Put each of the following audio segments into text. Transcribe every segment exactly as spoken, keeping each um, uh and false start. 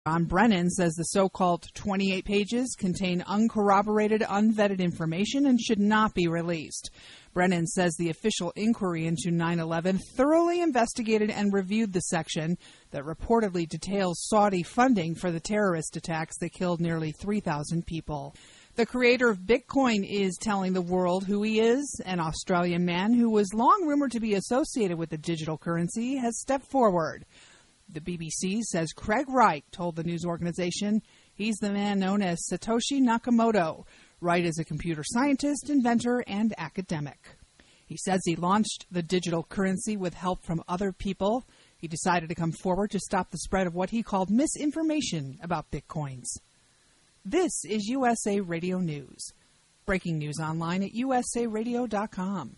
John Brennan says the so-called twenty-eight pages contain uncorroborated, unvetted information and should not be released. Brennan says the official inquiry into nine eleven thoroughly investigated and reviewed the section that reportedly details Saudi funding for the terrorist attacks that killed nearly three thousand people. The creator of Bitcoin is telling the world who he is. An Australian man who was long rumored to be associated with the digital currency has stepped forward. The B B C says Craig Wright told the news organization he's the man known as Satoshi Nakamoto. Wright is a computer scientist, inventor, and academic. He says he launched the digital currency with help from other people. He decided to come forward to stop the spread of what he called misinformation about Bitcoins. This is U S A Radio News. Breaking news online at U S A radio dot com.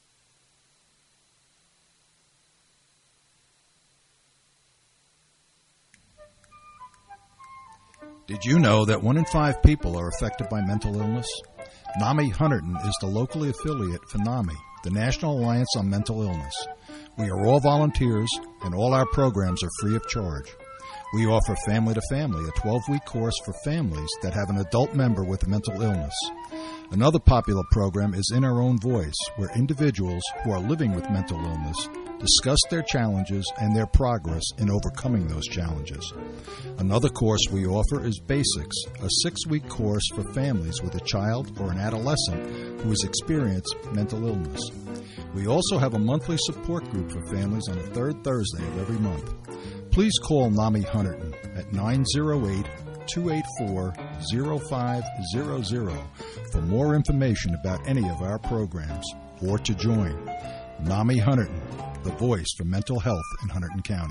Did you know that one in five people are affected by mental illness? NAMI Hunterdon is the locally affiliate for NAMI, the National Alliance on Mental Illness. We are all volunteers, and all our programs are free of charge. We offer Family to Family, a twelve-week course for families that have an adult member with a mental illness. Another popular program is In Our Own Voice, where individuals who are living with mental illness discuss their challenges and their progress in overcoming those challenges. Another course we offer is Basics, a six-week course for families with a child or an adolescent who has experienced mental illness. We also have a monthly support group for families on the third Thursday of every month. Please call NAMI Hunterdon at nine oh eight, two eight four, oh five hundred for more information about any of our programs or to join. NAMI Hunterdon, the voice for mental health in Hunterdon County.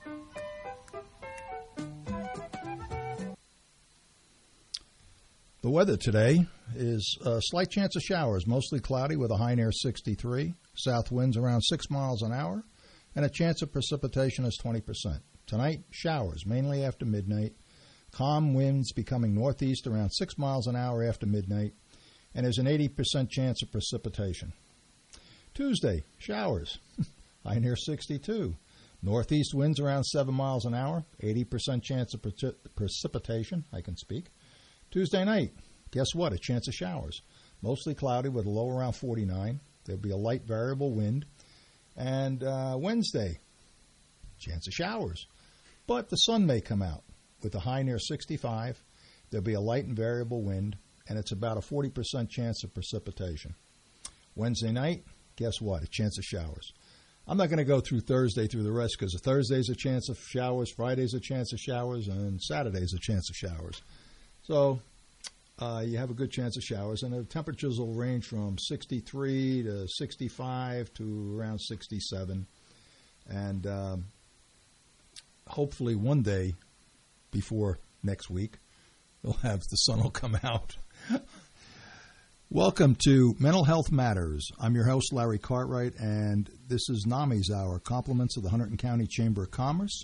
The weather today is a slight chance of showers, mostly cloudy with a high near sixty-three, south winds around six miles an hour, and a chance of precipitation is twenty percent. Tonight, showers, mainly after midnight, calm winds becoming northeast around six miles an hour after midnight, and there's an eighty percent chance of precipitation. Tuesday, showers, high near sixty-two. Northeast winds around seven miles an hour, eighty percent chance of pre- precipitation. I can speak. Tuesday night, guess what? A chance of showers. Mostly cloudy with a low around forty-nine. There'll be a light variable wind. And uh, Wednesday, chance of showers. But the sun may come out with a high near sixty-five. There'll be a light and variable wind, and it's about a forty percent chance of precipitation. Wednesday night, guess what? A chance of showers. I'm not going to go through Thursday through the rest because Thursday's a chance of showers, Friday's a chance of showers, and Saturday's a chance of showers. So uh, you have a good chance of showers, and the temperatures will range from sixty-three to sixty-five to around sixty-seven. And um, hopefully one day before next week, we'll have the sun will come out. Welcome to Mental Health Matters. I'm your host, Larry Cartwright, and this is NAMI's Hour, compliments of the Hunterdon County Chamber of Commerce.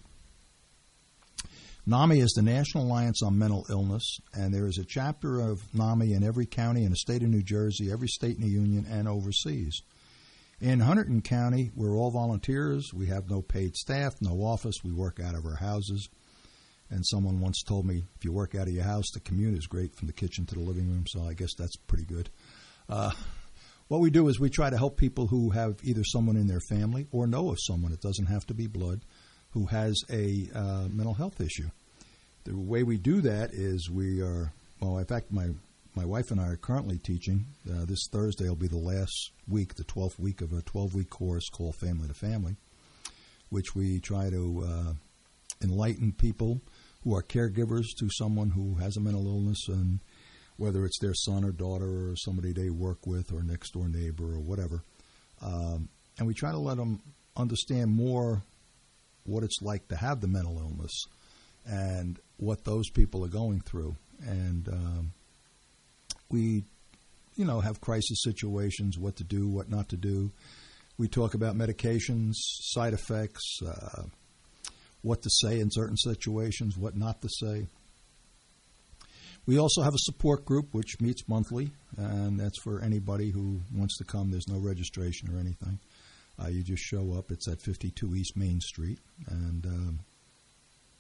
NAMI is the National Alliance on Mental Illness, and there is a chapter of NAMI in every county in the state of New Jersey, every state in the union, and overseas. In Hunterdon County, we're all volunteers. We have no paid staff, no office. We work out of our houses. And someone once told me, if you work out of your house, the commute is great from the kitchen to the living room, so I guess that's pretty good. Uh, what we do is we try to help people who have either someone in their family or know of someone, it doesn't have to be blood, who has a uh, mental health issue. The way we do that is we are, well, in fact, my, my wife and I are currently teaching. Uh, this Thursday will be the last week, the twelfth week of a twelve-week course called Family to Family, which we try to uh, enlighten people who are caregivers to someone who has a mental illness, and whether it's their son or daughter or somebody they work with or next-door neighbor or whatever. Um, and we try to let them understand more what it's like to have the mental illness and what those people are going through. And um, we, you know, have crisis situations, what to do, what not to do. We talk about medications, side effects, uh, what to say in certain situations, what not to say. We also have a support group which meets monthly, and that's for anybody who wants to come. There's no registration or anything. Uh, you just show up. It's at fifty-two East Main Street, and um,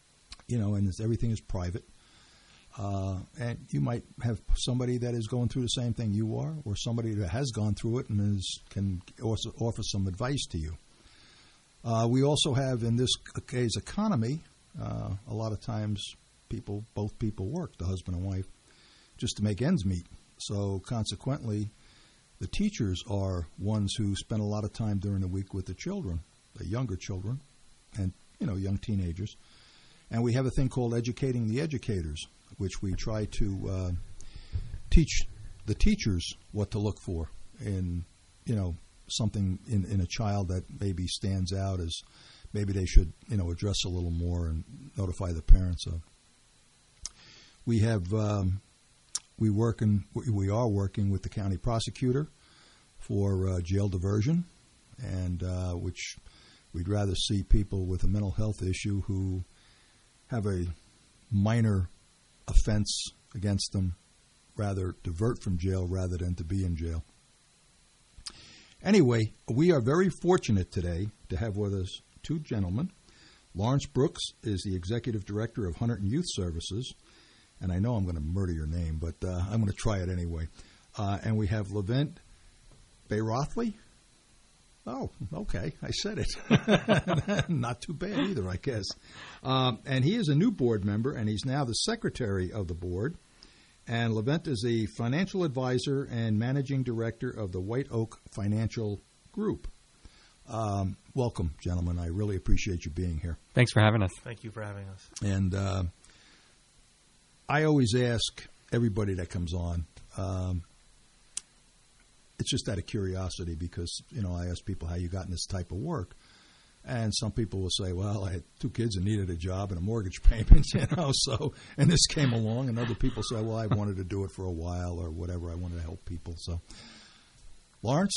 you know, and it's, everything is private. Uh, and you might have somebody that is going through the same thing you are, or somebody that has gone through it and is, can also offer some advice to you. Uh, we also have, in this case, economy, uh, a lot of times people, both people work, the husband and wife, just to make ends meet. So consequently, the teachers are ones who spend a lot of time during the week with the children, the younger children, and, you know, young teenagers. And we have a thing called Educating the Educators, which we try to uh, teach the teachers what to look for in, you know, something in, in a child that maybe stands out as maybe they should, you know, address a little more and notify the parents of. We have, um, we work in, we are working with the county prosecutor for uh, jail diversion, and uh, which we'd rather see people with a mental health issue who have a minor offense against them rather divert from jail rather than to be in jail. Anyway, we are very fortunate today to have with us two gentlemen. Lawrence Brooks is the Executive Director of Hunterdon Youth Services, and I know I'm going to murder your name, but uh, I'm going to try it anyway. Uh, and we have Levent Bayrothly. Oh, okay, I said it. Not too bad either, I guess. Um, and he is a new board member, and he's now the secretary of the board. And Levent is a financial advisor and managing director of the White Oak Financial Group. Um, welcome, gentlemen. I really appreciate you being here. Thanks for having us. Thank you for having us. And uh, I always ask everybody that comes on, um, it's just out of curiosity because, you know, I ask people how you got in this type of work. And some people will say, well, I had two kids and needed a job and a mortgage payment, you know, so, and this came along. And other people say, well, I wanted to do it for a while or whatever. I wanted to help people. So, Lawrence,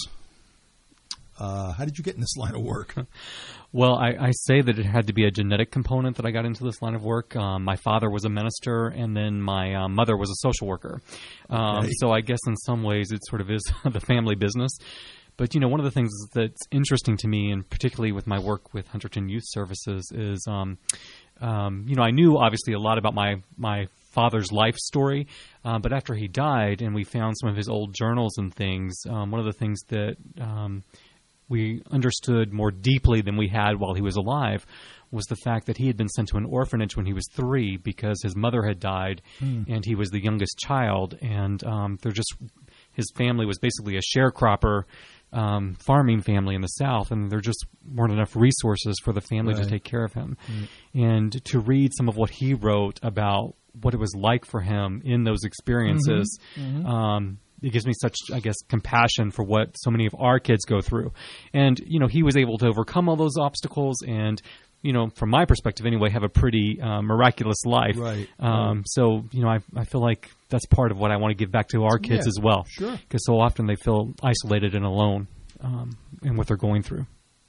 uh, how did you get in this line of work? Well, I, I say that it had to be a genetic component that I got into this line of work. Um, my father was a minister, and then my uh, mother was a social worker. Um, okay. So I guess in some ways it sort of is the family business. But, you know, one of the things that's interesting to me, and particularly with my work with Hunterdon Youth Services, is, um, um, you know, I knew obviously a lot about my, my father's life story, uh, but after he died and we found some of his old journals and things, um, one of the things that um, we understood more deeply than we had while he was alive was the fact that he had been sent to an orphanage when he was three because his mother had died mm. and he was the youngest child. And um, they're just his family was basically a sharecropper um, farming family in the South, and there just weren't enough resources for the family right. to take care of him. Mm. And to read some of what he wrote about what it was like for him in those experiences, mm-hmm. Mm-hmm. Um, it gives me such, I guess, compassion for what so many of our kids go through. And, you know, he was able to overcome all those obstacles and, you know, from my perspective anyway, have a pretty uh, miraculous life. Right. Um, right. So, you know, I, I feel like that's part of what I want to give back to our kids yeah, as well. Sure. Because so often they feel isolated and alone um, in what they're going through.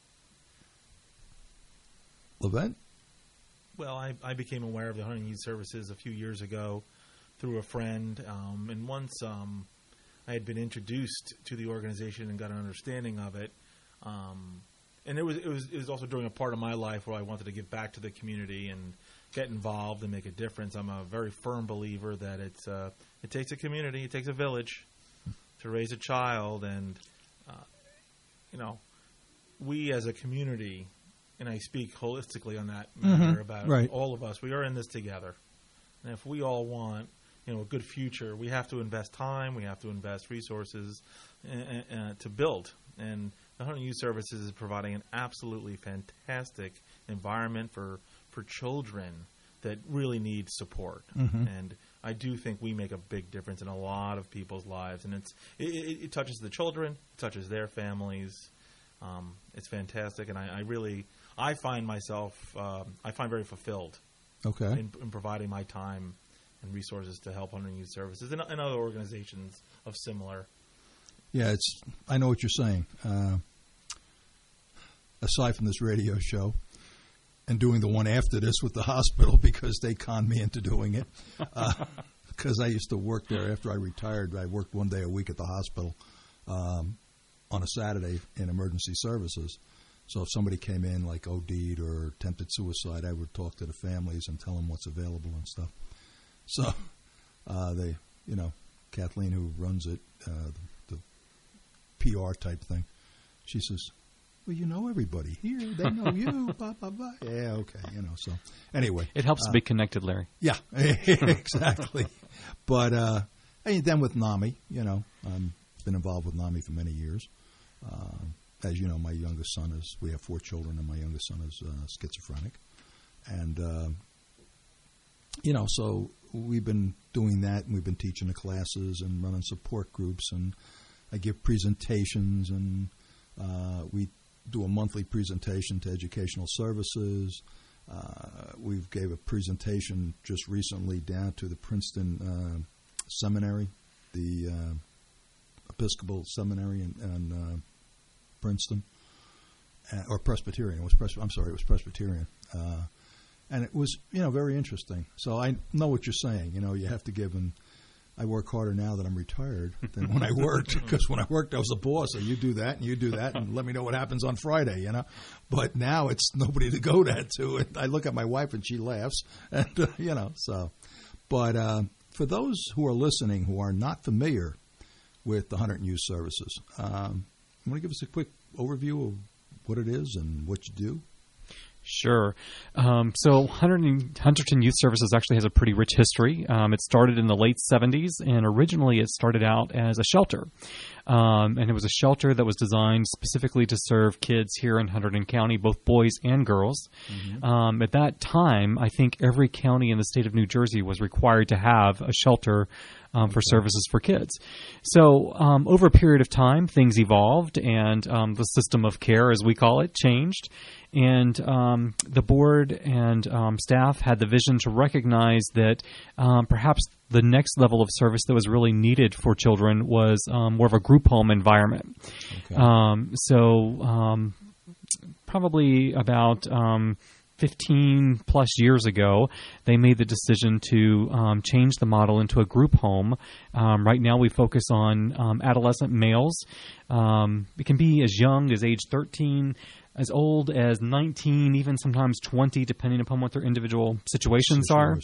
Levent? Well, I, I became aware of the Hunterdon Youth Services a few years ago through a friend. Um, and once um, I had been introduced to the organization and got an understanding of it, um, and it was, it was it was also during a part of my life where I wanted to give back to the community and get involved and make a difference. I'm a very firm believer that it's uh, it takes a community, it takes a village to raise a child, and uh, you know, we as a community, and I speak holistically on that matter mm-hmm. about right. all of us, we are in this together, and if we all want, you know, a good future, we have to invest time, we have to invest resources uh, uh, to build. And the Hunterdon Youth Services is providing an absolutely fantastic environment for, for children that really need support. Mm-hmm. And I do think we make a big difference in a lot of people's lives. And it's it, it, it touches the children, it touches their families. Um, it's fantastic. And I, I really, I find myself, um, I find very fulfilled okay. in, in providing my time and resources to help Hunterdon Youth Services and, and other organizations of similar. Yeah, it's. I know what you're saying. Uh, aside from this radio show and doing the one after this with the hospital because they conned me into doing it, because uh, I used to work there after I retired. I worked one day a week at the hospital um, on a Saturday in emergency services. So if somebody came in like O D'd or attempted suicide, I would talk to the families and tell them what's available and stuff. So uh, they, you know, Kathleen, who runs it, uh, the, the P R type thing, she says, well, you know everybody here. They know you. Blah, blah, blah. Yeah, okay. You know, so anyway. It helps uh, to be connected, Larry. Yeah, exactly. But uh, and then with NAMI, you know, I've been involved with NAMI for many years. Uh, as you know, my youngest son is, we have four children, and my youngest son is uh, schizophrenic. And, uh, you know, so we've been doing that, and we've been teaching the classes and running support groups, and I give presentations, and uh, we do a monthly presentation to educational services. Uh, we gave a presentation just recently down to the Princeton uh, Seminary, the uh, Episcopal Seminary in, in uh, Princeton, uh, or Presbyterian. It was Pres- I'm sorry, it was Presbyterian, uh, and it was, you know, very interesting. So I know what you're saying. You know, you have to give, and I work harder now that I'm retired than when I worked, because when I worked, I was a boss. So you do that and you do that, and let me know what happens on Friday. You know, but now it's nobody to go that to. And I look at my wife and she laughs, and uh, you know, so. But uh, for those who are listening who are not familiar with the Hunterdon Youth Services, um, you want to give us a quick overview of what it is and what you do? Sure. Um, so Hunterdon, Hunterdon Youth Services actually has a pretty rich history. Um, it started in the late seventies, and originally it started out as a shelter. Um, and it was a shelter that was designed specifically to serve kids here in Hunterdon County, both boys and girls. Mm-hmm. Um, at that time, I think every county in the state of New Jersey was required to have a shelter um, for services for kids. So um, over a period of time, things evolved, and um, the system of care, as we call it, changed. And um, the board and um, staff had the vision to recognize that um, perhaps the next level of service that was really needed for children was um, more of a group home environment. Okay. Um, so um, probably about um, fifteen plus years ago, they made the decision to um, change the model into a group home. Um, right now we focus on um, adolescent males. Um, it can be as young as age thirteen, as old as nineteen, even sometimes twenty, depending upon what their individual situations are.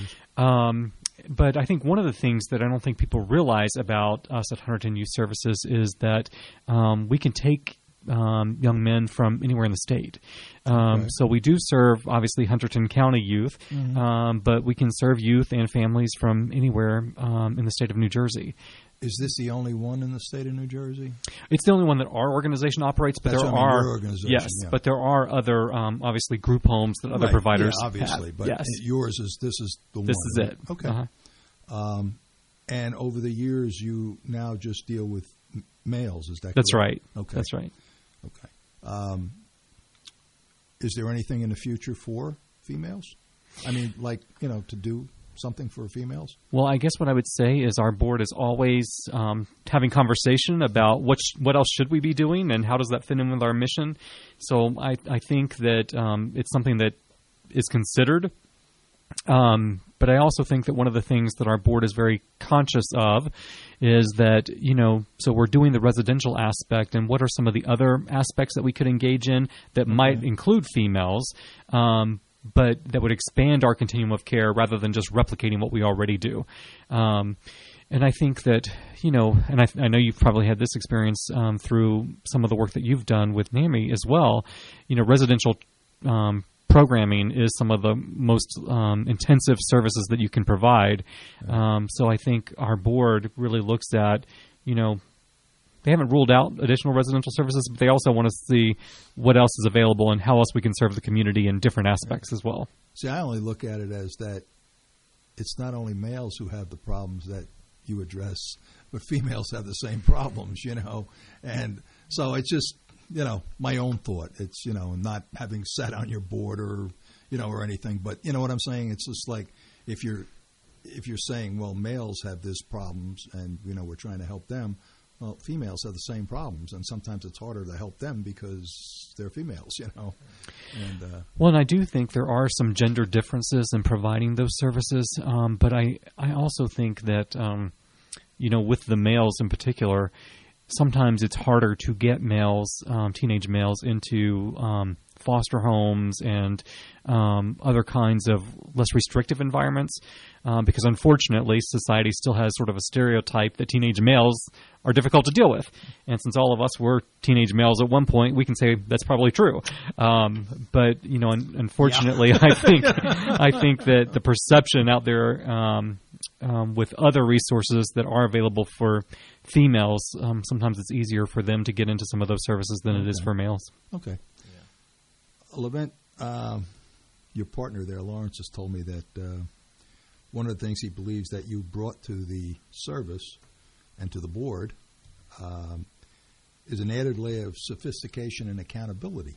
Um, but I think one of the things that I don't think people realize about us at Hunterdon Youth Services is that um, we can take um, young men from anywhere in the state. Um, okay. So we do serve, obviously, Hunterdon County youth, mm-hmm. um, but we can serve youth and families from anywhere um, in the state of New Jersey. Is this the only one in the state of New Jersey? It's the only one that our organization operates, but That's there I mean, are your organization, yes, yeah. but there are other um, obviously group homes that other right. providers yeah, obviously, have. but yes. yours is this is the this one. This is right? it. Okay. Uh-huh. Um, and over the years, you now just deal with m- males. Is that That's correct? right. Okay. That's right. Okay. Um, is there anything in the future for females? I mean, like, you know, to do something for females? Well, I guess what I would say is our board is always um, having conversation about what sh- what else should we be doing and how does that fit in with our mission. So I, I think that um, it's something that is considered. Um, but I also think that one of the things that our board is very conscious of is that, you know, so we're doing the residential aspect, and what are some of the other aspects that we could engage in that okay. might include females, um, but that would expand our continuum of care rather than just replicating what we already do. Um, and I think that, you know, and I, I know you've probably had this experience um, through some of the work that you've done with NAMI as well. You know, residential um, programming is some of the most um, intensive services that you can provide. Um, so I think our board really looks at, you know, they haven't ruled out additional residential services, but they also want to see what else is available and how else we can serve the community in different aspects as well. See, I only look at it as that it's not only males who have the problems that you address, but females have the same problems, you know. And so it's just, you know, my own thought. It's, you know, not having sat on your board or, you know, or anything. But you know what I'm saying? It's just like if you're if you're saying, well, males have this problems and, you know, we're trying to help them. Well, females have the same problems, and sometimes it's harder to help them because they're females, you know. And, uh, well, and I do think there are some gender differences in providing those services, um, but I, I also think that, um, you know, with the males in particular, sometimes it's harder to get males, um, teenage males, into um, foster homes and um, other kinds of less restrictive environments, um, because unfortunately society still has sort of a stereotype that teenage males are difficult to deal with. And since all of us were teenage males at one point, we can say that's probably true. Um, but, you know, un- unfortunately, yeah. I think I think that the perception out there um, um, with other resources that are available for females, um, sometimes it's easier for them to get into some of those services than okay. it is for males. Okay. Levent, uh, your partner there, Lawrence, has told me that uh, one of the things he believes that you brought to the service and to the board um, is an added layer of sophistication and accountability.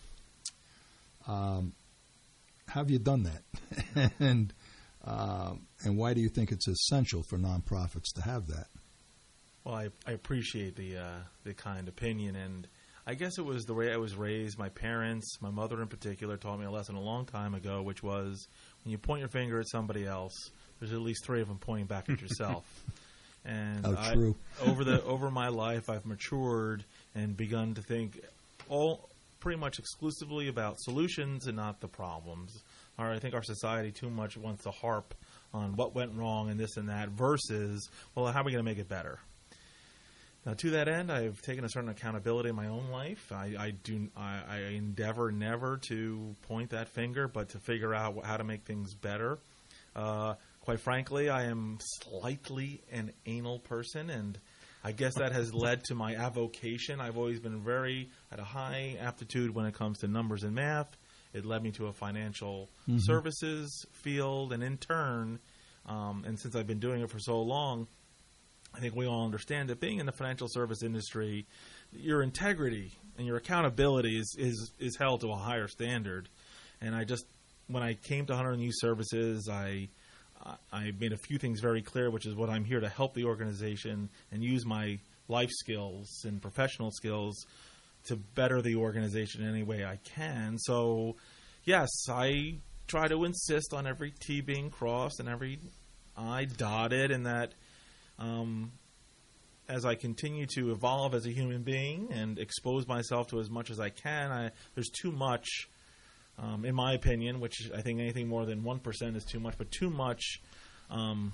Um, how have you done that? and uh, and why do you think it's essential for nonprofits to have that? Well, I, I appreciate the uh, the kind opinion, and I guess it was the way I was raised. My parents, my mother in particular, taught me a lesson a long time ago, which was when you point your finger at somebody else, there's at least three of them pointing back at yourself. And oh, I, true. over the over my life, I've matured and begun to think all pretty much exclusively about solutions and not the problems. Or I think our society too much wants to harp on what went wrong and this and that versus, well, how are we going to make it better? Now, to that end, I've taken a certain accountability in my own life. I, I do. I, I endeavor never to point that finger, but to figure out how to make things better. Uh, quite frankly, I am slightly an anal person, and I guess that has led to my avocation. I've always been very at a high aptitude when it comes to numbers and math. It led me to a financial mm-hmm. services field, and in turn, um, and since I've been doing it for so long, I think we all understand that being in the financial service industry, your integrity and your accountability is, is, is held to a higher standard. And I just, when I came to Hunter and Youth Services, I I made a few things very clear, which is what I'm here to help the organization and use my life skills and professional skills to better the organization in any way I can. So, yes, I try to insist on every T being crossed and every I dotted, and that Um, as I continue to evolve as a human being and expose myself to as much as I can, I, there's too much, um, in my opinion, which I think anything more than one percent is too much, but too much um,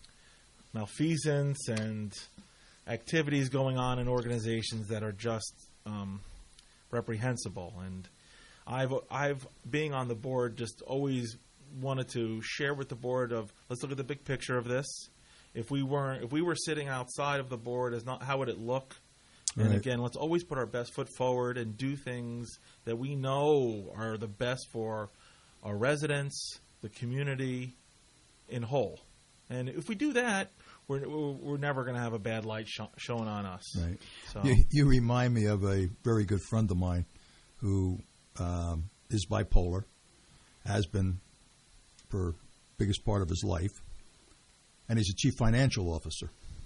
malfeasance and activities going on in organizations that are just um, reprehensible. And I've, I've, being on the board, just always wanted to share with the board of, let's look at the big picture of this. If we weren't, if we were sitting outside of the board, as not, how would it look? And right. again, let's always put our best foot forward and do things that we know are the best for our residents, the community, in whole. And if we do that, we're we're never going to have a bad light sh- shown on us. Right. So. You, you remind me of a very good friend of mine who um, is bipolar, has been for the biggest part of his life. And he's a chief financial officer,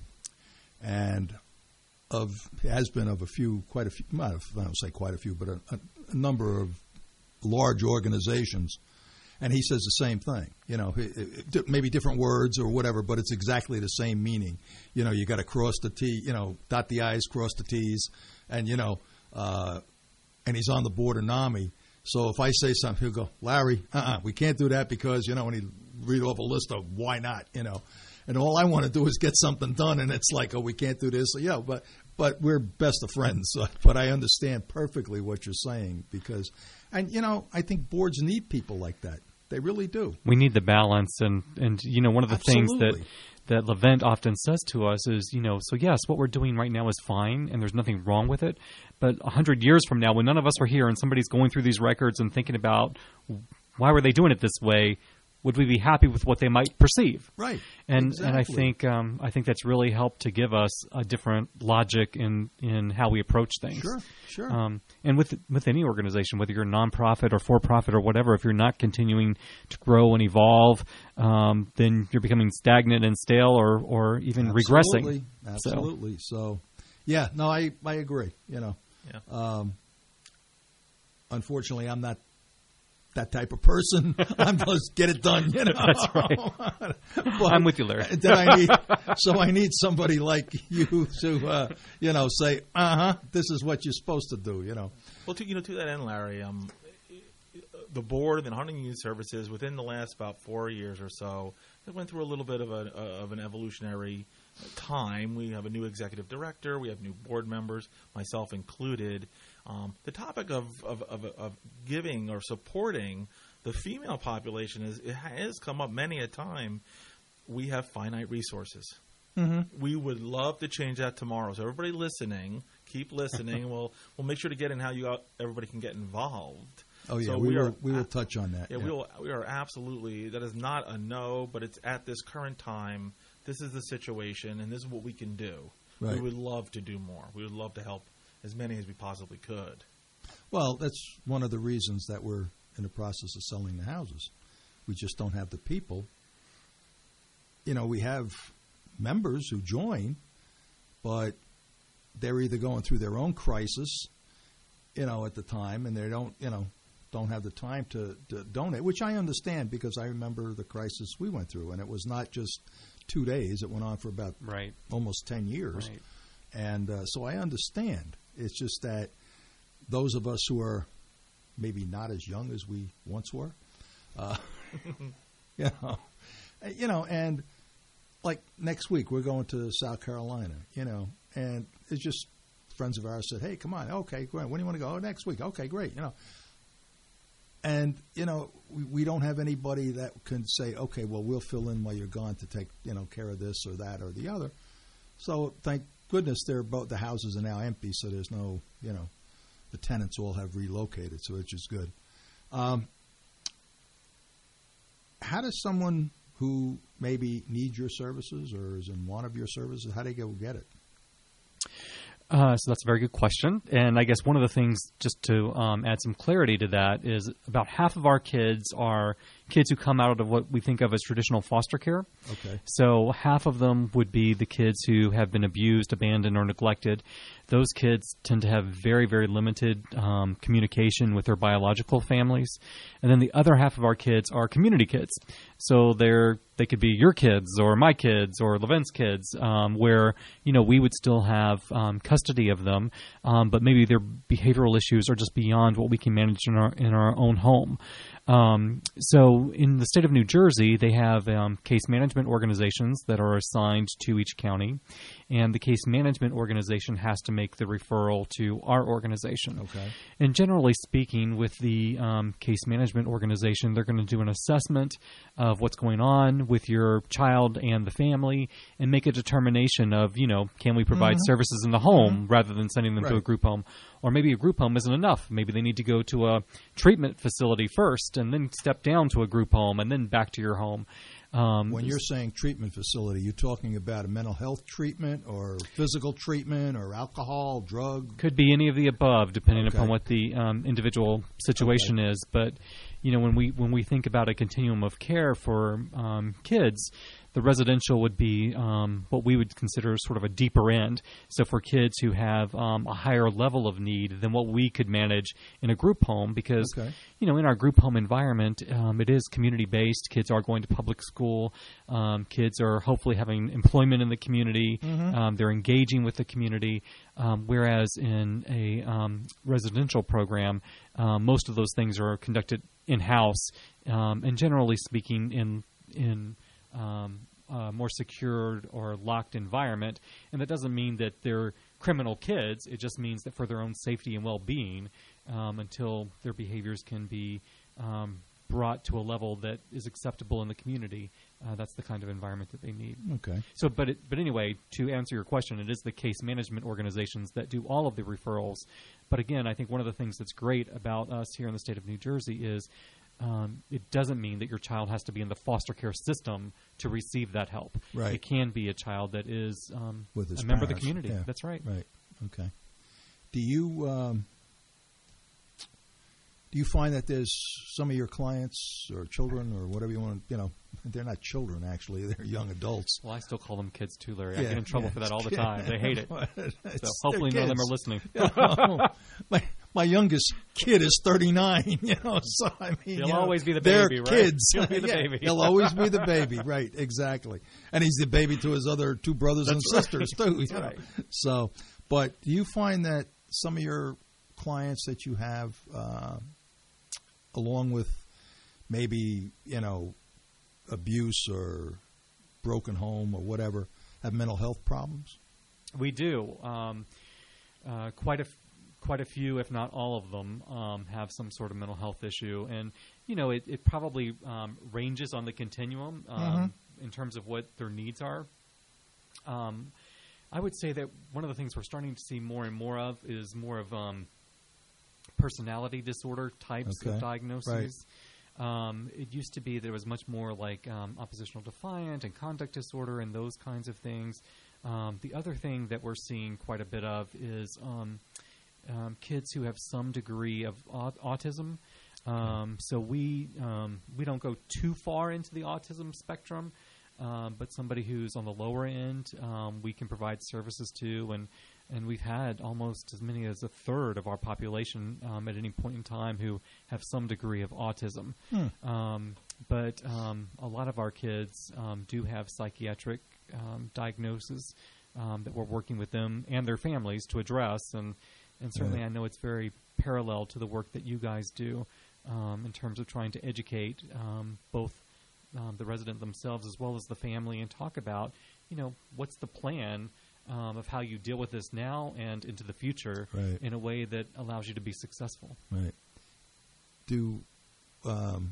and of has been of a few, quite a few. I don't say quite a few, but a, a, a number of large organizations. And he says the same thing. You know, it, it, maybe different words or whatever, but it's exactly the same meaning. You know, you got to cross the T, you know, dot the I's, cross the T's, and you know, uh, and he's on the board of NAMI. So if I say something, he'll go, Larry, uh-uh, we can't do that because, you know, and he'd read off a list of why not, you know. And all I want to do is get something done, and it's like, oh, we can't do this. So, yeah, but but we're best of friends. So, but I understand perfectly what you're saying because, and, you know, I think boards need people like that. They really do. We need the balance. And, and you know, one of the Absolutely. things that, that Levent often says to us is, you know, so, yes, what we're doing right now is fine, and there's nothing wrong with it. But one hundred years from now, when none of us are here and somebody's going through these records and thinking about why were they doing it this way, would we be happy with what they might perceive? Right. And exactly. and I think um, I think that's really helped to give us a different logic in, in how we approach things. Sure, sure. Um, and with with any organization, whether you're a nonprofit or for profit or whatever, if you're not continuing to grow and evolve, um, then you're becoming stagnant and stale, or or even Absolutely. regressing. Absolutely. So. so, yeah, no, I I agree. You know, Yeah. um, unfortunately, I'm not that type of person. I'm just get it done, you know. That's right. But I'm with you, Larry. Then I need, so I need somebody like you to, uh, you know, say, uh-huh, this is what you're supposed to do, you know. Well, to, you know, to that end, Larry, um, the board and Hunting Youth Services, within the last about four years or so, it went through a little bit of, a, uh, of an evolutionary time. We have a new executive director. We have new board members, myself included. Um, the topic of, of, of, of giving or supporting the female population is it has come up many a time. We have finite resources. Mm-hmm. We would love to change that tomorrow. So everybody listening, keep listening. we'll we'll make sure to get in how you got, everybody can get involved. Oh yeah, so we, we will are, we will touch on that. Yeah, yeah, we will. We are absolutely. That is not a no, but it's at this current time. This is the situation, and this is what we can do. Right. We would love to do more. We would love to help as many as we possibly could. Well, that's one of the reasons that we're in the process of selling the houses. We just don't have the people. You know, we have members who join, but they're either going through their own crisis, you know, at the time, and they don't, you know, don't have the time to, to donate, which I understand because I remember the crisis we went through, and it was not just two days. It went on for about right. almost ten years. Right. And uh, so I understand. It's just that those of us who are maybe not as young as we once were, uh, you know, you know, and like next week we're going to South Carolina, you know, and it's just friends of ours said, "Hey, come on, okay, great. When do you want to go? Oh, next week. Okay, great." You know, and you know, we, we don't have anybody that can say, "Okay, well, we'll fill in while you're gone to take you know care of this or that or the other." So thank goodness they're both the houses are now empty, so there's no you know the tenants all have relocated, so which is good. Um, how does someone who maybe needs your services or is in want of your services, how do they go get it? Uh, so that's a very good question. And I guess one of the things, just to um, add some clarity to that, is about half of our kids are kids who come out of what we think of as traditional foster care. Okay. So half of them would be the kids who have been abused, abandoned, or neglected. Those kids tend to have very, very limited um, communication with their biological families. And then the other half of our kids are community kids. So they're they could be your kids or my kids or Levin's kids, um, where you know we would still have um, custody of them, um, but maybe their behavioral issues are just beyond what we can manage in our in our own home. Um, so in the state of New Jersey, they have um, case management organizations that are assigned to each county, and the case management organization has to make the referral to our organization. Okay. And generally speaking, with the um, case management organization, they're going to do an assessment of what's going on with your child and the family and make a determination of, you know, can we provide mm-hmm. services in the home mm-hmm. rather than sending them right. to a group home? Or maybe a group home isn't enough. Maybe they need to go to a treatment facility first and then step down to a group home and then back to your home. Um, when you're saying treatment facility, you're talking about a mental health treatment or physical treatment or alcohol, drug? Could be any of the above, depending okay. upon what the um, individual situation okay. is. But, you know, when we when we think about a continuum of care for um, kids, the residential would be um, what we would consider sort of a deeper end. So for kids who have um, a higher level of need than what we could manage in a group home, because, okay. you know, in our group home environment, um, it is community-based. Kids are going to public school. Um, kids are hopefully having employment in the community. Mm-hmm. Um, they're engaging with the community. Um, whereas in a um, residential program, um, most of those things are conducted in-house, um, and generally speaking, in in Um, a more secured or locked environment. And that doesn't mean that they're criminal kids. It just means that for their own safety and well-being, um, until their behaviors can be um, brought to a level that is acceptable in the community, uh, that's the kind of environment that they need. Okay. So, but it, but anyway, to answer your question, it is the case management organizations that do all of the referrals. But again, I think one of the things that's great about us here in the state of New Jersey is Um, it doesn't mean that your child has to be in the foster care system to receive that help. Right. It can be a child that is um, With his a member of the parents. community. Yeah. That's right. Right. Okay. Do you um, do you find that there's some of your clients or children or whatever you want, you know, they're not children actually, they're young adults. Well, I still call them kids too, Larry. Yeah, I get in trouble yeah. for that all the time. They hate it. So hopefully none of them are listening. You know, my, my youngest kid is thirty-nine, you know, so I mean, He'll you know, always be the they're baby, right? kids. He'll be the Yeah, baby. He'll always be the baby, right, exactly. And he's the baby to his other two brothers and sisters, too. You know? right. So, but do you find that some of your clients that you have, uh, along with maybe, you know, abuse or broken home or whatever, have mental health problems? We do. Um, uh, quite a f- quite a few, if not all of them, um, have some sort of mental health issue, and you know, it, it probably um, ranges on the continuum um, Mm-hmm. in terms of what their needs are. Um, I would say that one of the things we're starting to see more and more of is more of um, personality disorder types Okay. of diagnoses. Um, it used to be that it was much more like um, oppositional defiant and conduct disorder and those kinds of things. Um, the other thing that we're seeing quite a bit of is um, um, kids who have some degree of aut- autism. Um, so we um, we don't go too far into the autism spectrum, um, but somebody who's on the lower end, um, we can provide services to, and and we've had almost as many as a third of our population um, at any point in time who have some degree of autism. Hmm. Um, but um, a lot of our kids um, do have psychiatric um, diagnoses um, that we're working with them and their families to address, and and certainly Right. I know it's very parallel to the work that you guys do um, in terms of trying to educate um, both um, the resident themselves as well as the family and talk about, you know, what's the plan um, of how you deal with this now and into the future Right. in a way that allows you to be successful. Right. Do um,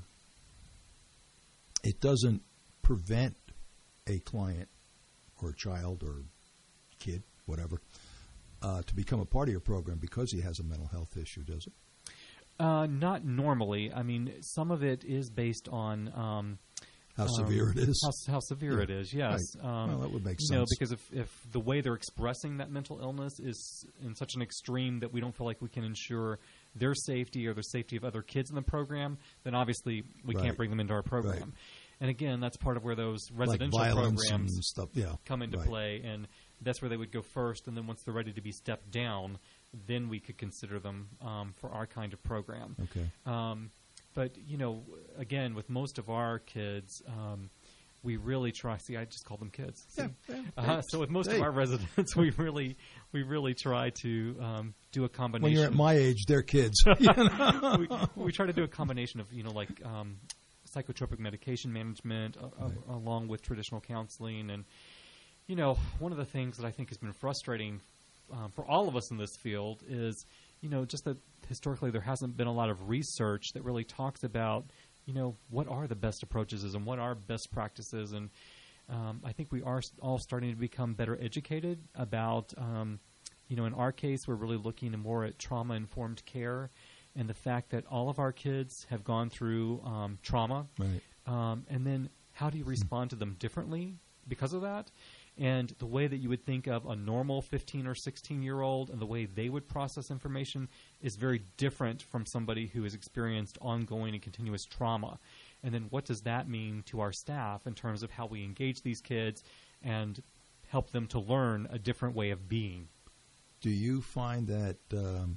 it doesn't prevent a client or a child or kid, whatever, uh, to become a part of your program because he has a mental health issue, does it? Uh, not normally. I mean, some of it is based on um, How um, severe it is? How, how severe Yeah. it is, yes. Right. Um, Well, that would make you know, sense. because if, if the way they're expressing that mental illness is in such an extreme that we don't feel like we can ensure their safety or the safety of other kids in the program, then obviously we Right. can't bring them into our program. Right. And again, that's part of where those Like residential violence programs and stuff. Yeah. come into Right. play, and that's where they would go first. And then once they're ready to be stepped down, then we could consider them um, for our kind of program. Okay. Um, but you know, again, with most of our kids, um, we really try. See, I just call them kids. See? Yeah, yeah. Uh, so with most Hey. of our residents, we really, we really try to um, do a combination. When you're at my age, they're kids. You know? we, we try to do a combination of, you know, like um, psychotropic medication management uh, Right. uh, along with traditional counseling. And, you know, one of the things that I think has been frustrating um, for all of us in this field is, you know, just that historically there hasn't been a lot of research that really talks about, you know, what are the best approaches and what are best practices. And um, I think we are all starting to become better educated about, um, you know, in our case, we're really looking more at trauma-informed care and the fact that all of our kids have gone through um, trauma. Right. Um, and then how do you respond to them differently because of that? And the way that you would think of a normal fifteen or sixteen-year-old and the way they would process information is very different from somebody who has experienced ongoing and continuous trauma. And then what does that mean to our staff in terms of how we engage these kids and help them to learn a different way of being? Do you find that um,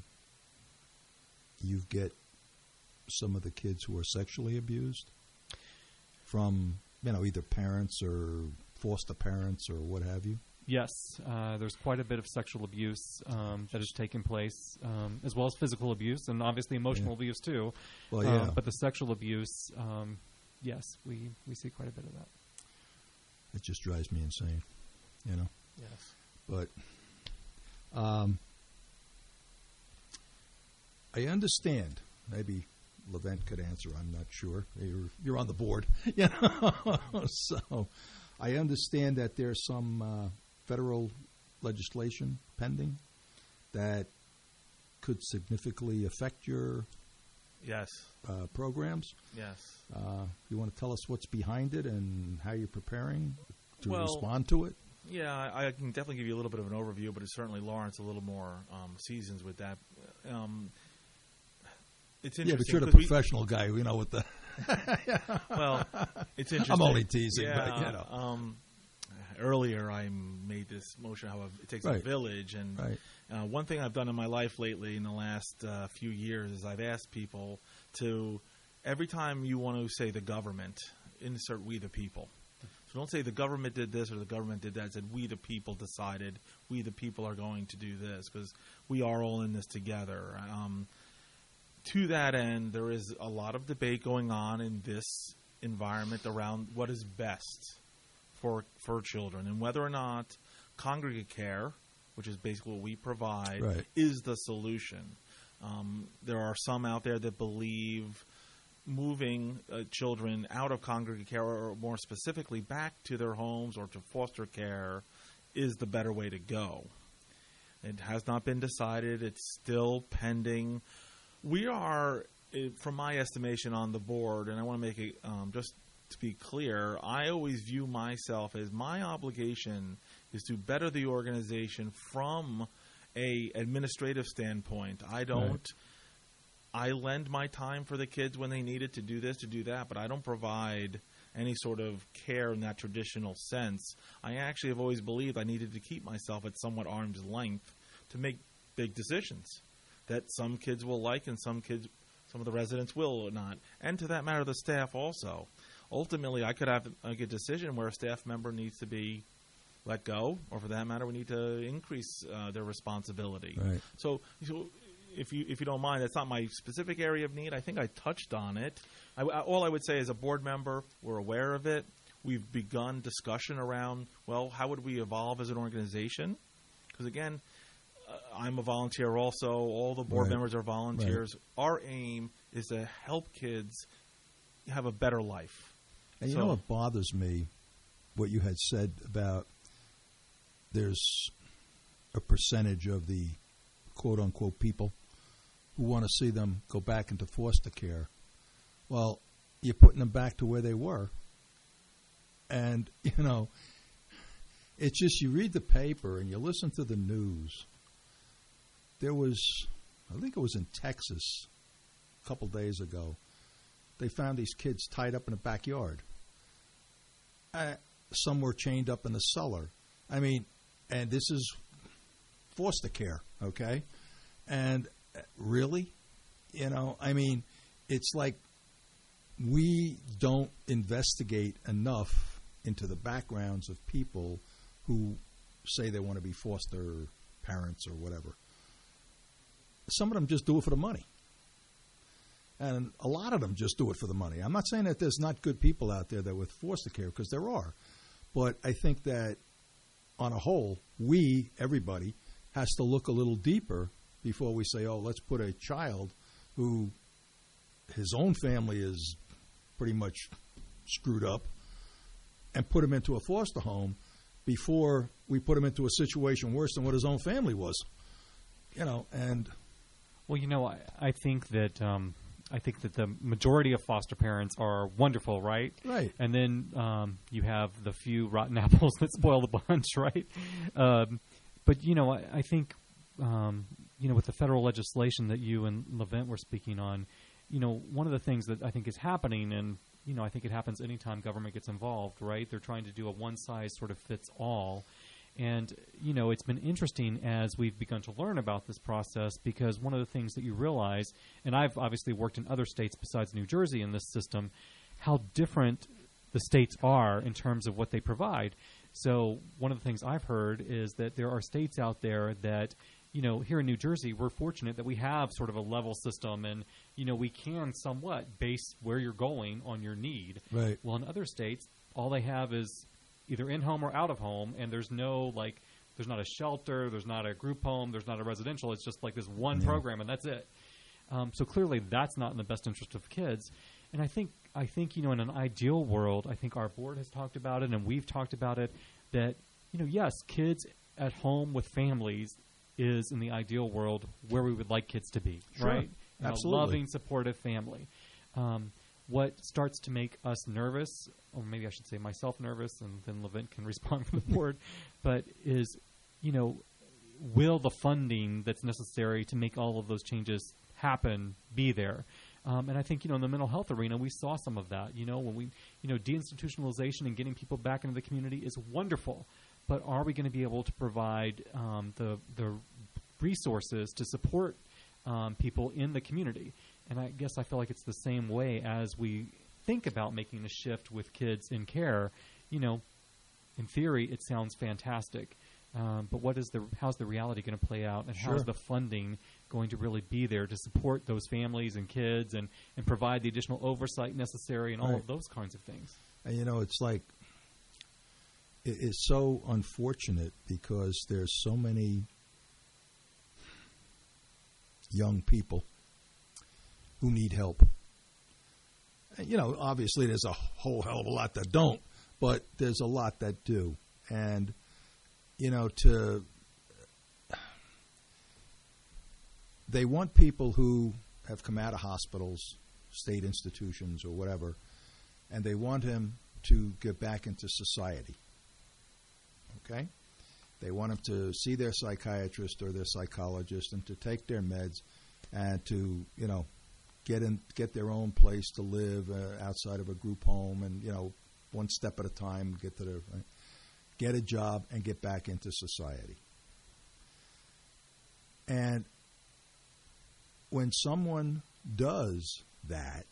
you get some of the kids who are sexually abused from, you know, either parents or foster parents or what have you? Yes, uh, there's quite a bit of sexual abuse um, that has taken place, um, as well as physical abuse and obviously emotional Yeah. abuse too. Well, yeah. Um, but the sexual abuse, um, yes, we, we see quite a bit of that. It just drives me insane, you know. Yes. But um, I understand. Maybe Levent could answer. I'm not sure. You're, you're on the board, you know. So I understand that there's some uh, federal legislation pending that could significantly affect your Yes. uh, programs. Yes. Uh, you want to tell us what's behind it and how you're preparing to Well, respond to it? Yeah, I, I can definitely give you a little bit of an overview, but it's certainly Lawrence a little more um, seasons with that. Um, it's Yeah, interesting. but you're the 'cause we- professional guy, you know, with the... well, it's interesting. I'm only teasing, yeah, but, you know. Um, earlier I made this motion how it takes Right. a village, and Right. uh, one thing I've done in my life lately in the last uh, few years is I've asked people to, every time you want to say the government, insert we the people. So don't say the government did this or the government did that. It said we the people decided, we the people are going to do this, because we are all in this together. Um, to that end, there is a lot of debate going on in this environment around what is best for for children and whether or not congregate care, which is basically what we provide, Right. is the solution. Um, there are some out there that believe moving uh, children out of congregate care, or more specifically back to their homes or to foster care, is the better way to go. It has not been decided. It's still pending. We are, uh, from my estimation on the board, and I want to make it um, just to be clear, I always view myself as my obligation is to better the organization from a administrative standpoint. I don't Right. I lend my time for the kids when they need it to do this, to do that, but I don't provide any sort of care in that traditional sense. I actually have always believed I needed to keep myself at somewhat arm's length to make big decisions that some kids will like and some kids, some of the residents will not. And to that matter, the staff also. Ultimately, I could have a good decision where a staff member needs to be let go, or for that matter, we need to increase uh, their responsibility. Right. So, so if you if you don't mind, that's not my specific area of need. I think I touched on it. I, I, all I would say as a board member, we're aware of it. We've begun discussion around, well, how would we evolve as an organization? Because, again, uh, I'm a volunteer also. All the board Right. members are volunteers. Our aim is to help kids have a better life. And you So- know what bothers me, what you had said about there's a percentage of the quote-unquote people who want to see them go back into foster care. Well, you're putting them back to where they were. And, you know, it's just you read the paper and you listen to the news. There was, I think it was in Texas a couple days ago, they found these kids tied up in a backyard. Uh, some were chained up in the cellar. I mean, and this is foster care, okay? And uh, really, you know, I mean, it's like we don't investigate enough into the backgrounds of people who say they want to be foster parents or whatever. Some of them just do it for the money. And a lot of them just do it for the money. I'm not saying that there's not good people out there that with foster care, because there are. But I think that on a whole, we, everybody, has to look a little deeper before we say, oh, let's put a child who his own family is pretty much screwed up and put him into a foster home before we put him into a situation worse than what his own family was. You know, and... Well, you know, I, I think that... Um I think that the majority of foster parents are wonderful, right? Right. And then um, you have the few rotten apples that spoil the bunch, right? Um, but, you know, I, I think, um, you know, with the federal legislation that you and Levent were speaking on, you know, one of the things that I think is happening, and, you know, I think it happens anytime government gets involved, right? They're trying to do a one-size sort of fits all. And, you know, it's been interesting as we've begun to learn about this process, because one of the things that you realize, and I've obviously worked in other states besides New Jersey in this system, how different the states are in terms of what they provide. So one of the things I've heard is that there are states out there that, you know, here in New Jersey, we're fortunate that we have sort of a level system, and, you know, we can somewhat base where you're going on your need. Right. Well, in other states, all they have is either in-home or out-of-home, and there's no, like, there's not a shelter, there's not a group home, there's not a residential. It's just like this one Yeah. program, and that's it. Um, so clearly that's not in the best interest of kids. And I think, I think, you know, in an ideal world, I think our board has talked about it, and we've talked about it, that, you know, yes, kids at home with families is, in the ideal world, where we would like kids to be, Sure. right? In Absolutely. a loving, supportive family. Um, what starts to make us nervous, or maybe I should say myself nervous, and then Levent can respond from the board, but is, you know, will the funding that's necessary to make all of those changes happen be there? Um, and I think, you know, in the mental health arena, we saw some of that. You know, when we, you know, deinstitutionalization and getting people back into the community is wonderful. But are we going to be able to provide um, the the resources to support um, people in the community? And I guess I feel like it's the same way as we think about making a shift with kids in care. You know, in theory, it sounds fantastic. Um, but what is the how's the reality going to play out, and Sure. how's the funding going to really be there to support those families and kids, and, and provide the additional oversight necessary, and all Right. of those kinds of things? And, you know, it's like, it, it's so unfortunate because there's so many young people who need help. And, you know, obviously there's a whole hell of a lot that don't, but there's a lot that do. And, you know, to they want people who have come out of hospitals, state institutions, or whatever, and they want him to get back into society. Okay? They want him to see their psychiatrist or their psychologist and to take their meds and to, you know, get in, get their own place to live uh, outside of a group home, and, you know, one step at a time, get to their, right? Get a job and get back into society. And when someone does that,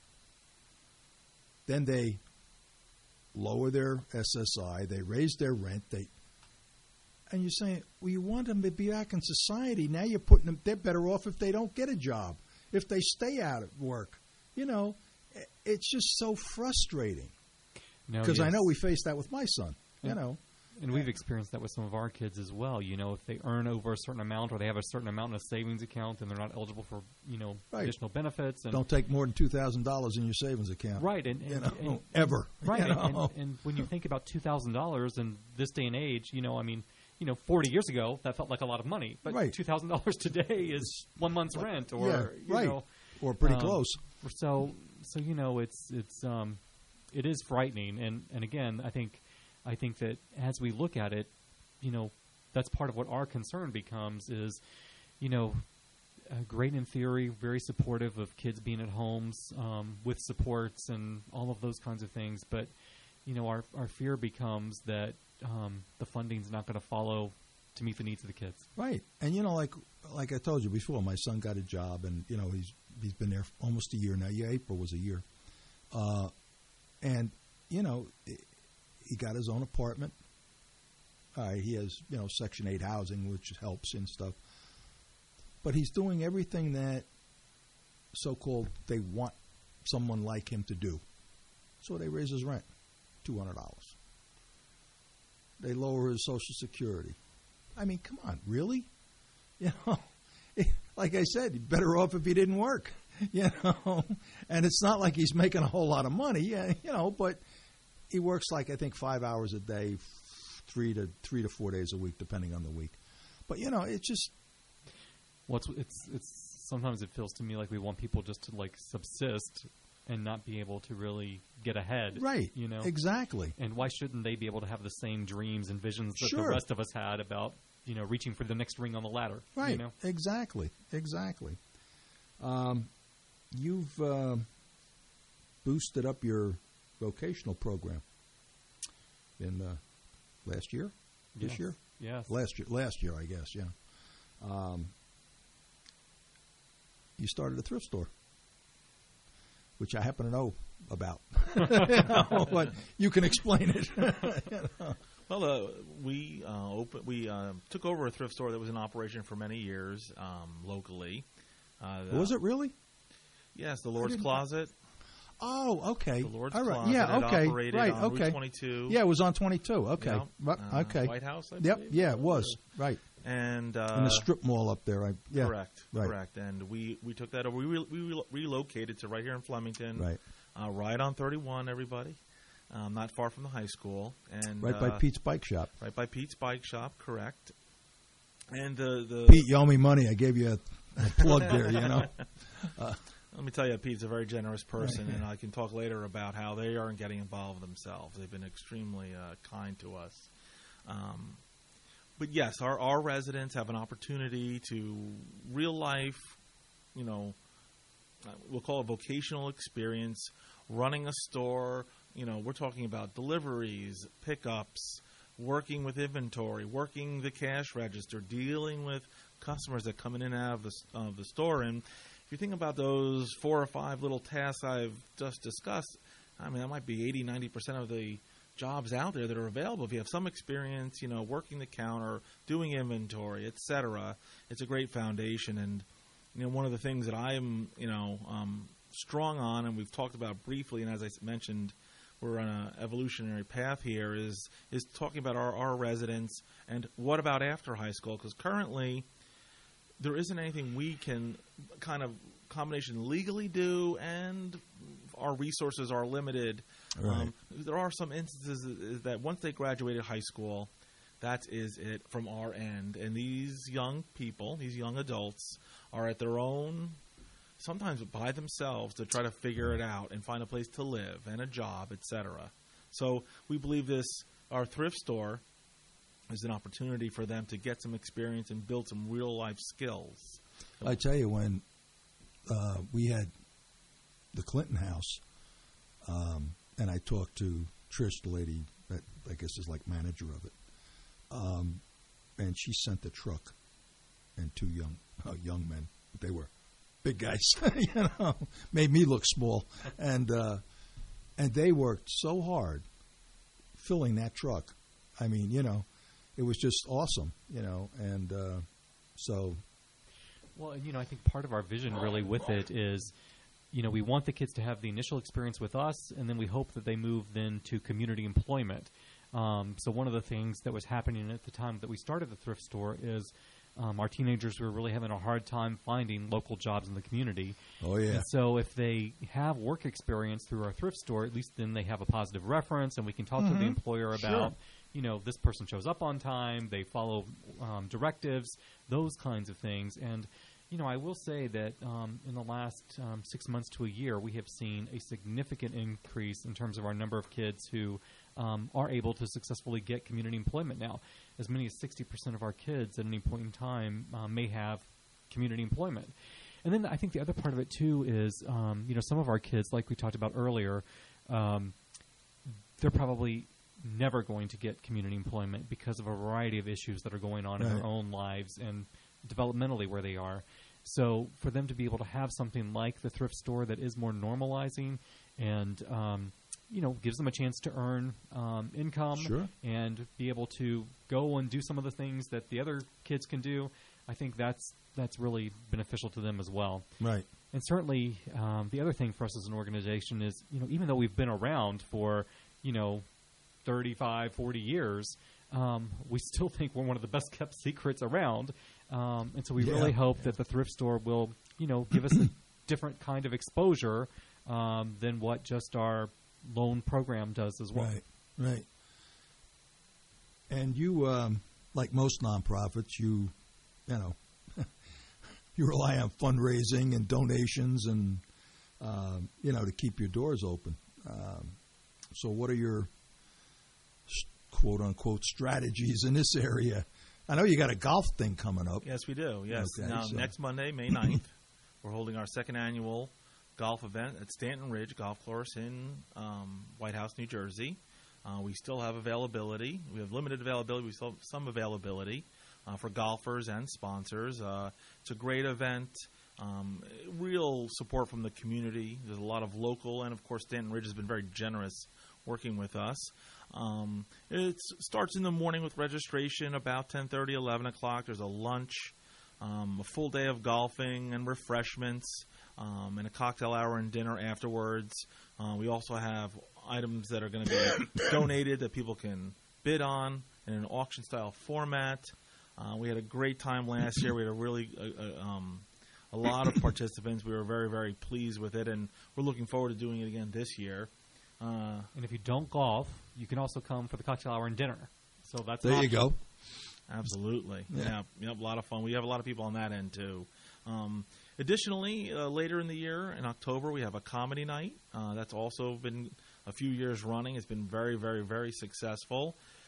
then they lower their S S I, they raise their rent, they, and you're saying, well, you want them to be back in society. Now you're putting them, they're better off if they don't get a job, if they stay out at work. You know, it's just so frustrating. Because No, I yes. know we faced that with my son, you Yeah. know. And we've experienced that with some of our kids as well. You know, if they earn over a certain amount, or they have a certain amount in a savings account, and they're not eligible for, you know, Right. additional benefits. And Don't take more than two thousand dollars in your savings account. Right, and, You and, know, and- ever. right, You and, know? and, and when you think about two thousand dollars in this day and age, you know, I mean, you know, forty years ago that felt like a lot of money, but Right. two thousand dollars today is one month's rent, or yeah, you right. know, Or pretty um, close. So, so you know, it's it's um, it is frightening, and, and again, I think I think that as we look at it, you know, that's part of what our concern becomes is, you know, uh, great in theory, very supportive of kids being at homes um, with supports and all of those kinds of things, but you know, our our fear becomes that um, the funding's not going to follow to meet the needs of the kids. Right. And, you know, like like I told you before, my son got a job, and, you know, he's he's been there almost a year now. Yeah, April was a year. Uh, and, you know, he got his own apartment. Uh, he has, you know, Section eight housing, which helps and stuff. But he's doing everything that so-called they want someone like him to do. So they raise his rent, two hundred dollars. They lower his Social Security. I mean, come on, really? You know, like I said, you're better off if he didn't work, you know. And it's not like he's making a whole lot of money, you know, but he works like, I think, five hours a day, three to three to four days a week, depending on the week. But, you know, it's just... Well, it's, it's, it's sometimes it feels to me like we want people just to, like, subsist and not be able to really get ahead. Right, you know? exactly. And why shouldn't they be able to have the same dreams and visions that Sure. the rest of us had about, you know, reaching for the next ring on the ladder? Right, You know? exactly, exactly. Um, you've uh, boosted up your vocational program in uh, last year, this Yes. year, Yes. last year, last year, I guess. Yeah. Um, you started a thrift store, which I happen to know about. You know, but you can explain it. You know. Well, uh, we uh, open, we uh, took over a thrift store that was in operation for many years um, locally. Uh, Was it really? Yes, the Lord's didn't- Closet. Oh, okay. The Lord's All right. Closet. Yeah, It okay. operated Right, on okay. Route twenty-two. Yeah, it was on twenty-two. Okay. Yep. Right, Uh, okay. White House, I Yep. believe. Yeah, it was. Right. And uh, In the strip mall up there. I, yeah. correct, Right. correct. And we, we took that over. We, re- we re- relocated to right here in Flemington. Right. Uh, right on thirty-one, everybody. Um, not far from the high school. And Right by uh, Pete's Bike Shop. Right by Pete's Bike Shop, correct. And the the Pete, you owe me money. I gave you a, a plug there, you know. Uh, Let me tell you, Pete's a very generous person, and I can talk later about how they aren't getting involved themselves. They've been extremely uh, kind to us. Um, but yes, our, our residents have an opportunity to real life, you know, we'll call it vocational experience, running a store. You know, we're talking about deliveries, pickups, working with inventory, working the cash register, dealing with customers that come in and out of the, of the store. And if you think about those four or five little tasks I've just discussed, I mean, that might be eighty, ninety percent of the jobs out there that are available. If you have some experience, you know, working the counter, doing inventory, et cetera, it's a great foundation. And, you know, one of the things that I'm, you know, um, strong on, and we've talked about briefly, and as I mentioned, we're on an evolutionary path here, is is talking about our, our residents and what about after high school? Because currently there isn't anything we can kind of combination legally do, and our resources are limited. Right. Um, there are some instances that once they graduated high school, that is it from our end. And these young people, these young adults, are at their own, sometimes by themselves, to try to figure it out and find a place to live and a job, et cetera. So we believe this, our thrift store, is an opportunity for them to get some experience and build some real-life skills. I tell you, when uh, we had the Clinton House, um, and I talked to Trish, the lady that I guess is like manager of it, um, and she sent the truck and two young uh, young men. They were big guys, you know, made me look small, and uh, and they worked so hard filling that truck. I mean, you know, it was just awesome, you know, and uh, so. Well, and, you know, I think part of our vision really with it is, you know, we want the kids to have the initial experience with us, and then we hope that they move then to community employment. Um, so one of the things that was happening at the time that we started the thrift store is um, our teenagers were really having a hard time finding local jobs in the community. Oh, yeah. And so if they have work experience through our thrift store, at least then they have a positive reference, and we can talk mm-hmm. to the employer about, sure. you know, this person shows up on time, they follow um, directives, those kinds of things. And you know, I will say that um, in the last um, six months to a year, we have seen a significant increase in terms of our number of kids who um, are able to successfully get community employment now. As many as sixty percent of our kids at any point in time uh, may have community employment. And then I think the other part of it, too, is, um, you know, some of our kids, like we talked about earlier, um, they're probably never going to get community employment because of a variety of issues that are going on right. in their own lives and developmentally where they are. So for them to be able to have something like the thrift store that is more normalizing and, um, you know, gives them a chance to earn um, income sure. and be able to go and do some of the things that the other kids can do, I think that's that's really beneficial to them as well. Right. And certainly um, the other thing for us as an organization is, you know, even though we've been around for, you know, thirty-five, forty years, um, we still think we're one of the best kept secrets around. Um, and so we yeah. really hope that the thrift store will, you know, give us a different kind of exposure um, than what just our loan program does as well. Right, right. And you, um, like most nonprofits, you, you know, you rely on fundraising and donations and, um, you know, to keep your doors open. Um, so what are your quote-unquote strategies in this area? I know you got a golf thing coming up. Yes, we do. Yes. Okay, now, so. next Monday, May ninth, we're holding our second annual golf event at Stanton Ridge Golf Course in um, White House, New Jersey. Uh, we still have availability. We have limited availability. We still have some availability uh, for golfers and sponsors. Uh, it's a great event. Um, real support from the community. There's a lot of local, and of course, Stanton Ridge has been very generous working with us. Um, it starts in the morning with registration about ten thirty, eleven o'clock. There's a lunch, um, a full day of golfing and refreshments, um, and a cocktail hour and dinner afterwards. Uh, we also have items that are going to be donated that people can bid on in an auction-style format. Uh, we had a great time last year. We had a really uh, uh, um, a lot of participants. We were very, very pleased with it, and we're looking forward to doing it again this year. Uh, and if you don't golf, you can also come for the cocktail hour and dinner. So that's there you go. Absolutely. Yeah. yeah, a lot of fun. We have a lot of people on that end, too. Um, additionally, uh, later in the year, in October, we have a comedy night. Uh, that's also been a few years running. It's been very, very, very successful.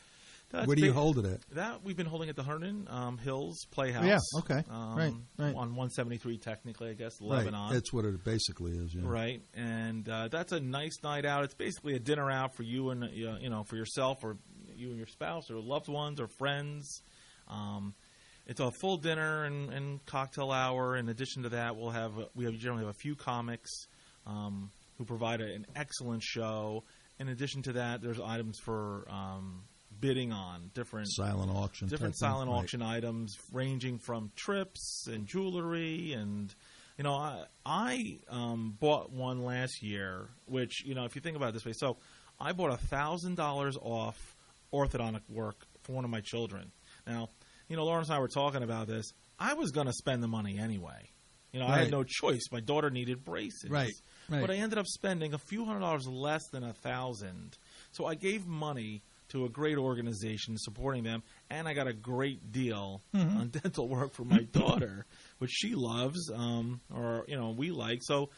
That's Where do you ba- hold it at? That we've been holding at the Herndon um, Hills Playhouse. Yeah, okay. Um, Right, right. On one seventy-three, technically, I guess, Right. Lebanon. That's what it basically is. Yeah. Right, and uh, that's a nice night out. It's basically a dinner out for you and uh, you know for yourself or you and your spouse or loved ones or friends. Um, it's a full dinner and, and cocktail hour. In addition to that, we'll have we have generally have a few comics um, who provide a, an excellent show. In addition to that, there's items for um, bidding on different Silent auction. different type thing. silent Right. auction items ranging from trips and jewelry and you know I I um, bought one last year which you know if you think about it this way, so I bought a thousand dollars off orthodontic work for one of my children. Now you know Lawrence and I were talking about this. I was going to spend the money anyway. You know I Right. had no choice. My daughter needed braces. Right, right. But I ended up spending a few hundred dollars less than a thousand. So I gave money to a great organization supporting them, and I got a great deal Mm-hmm. on dental work for my daughter, which she loves, um, or you know we like. So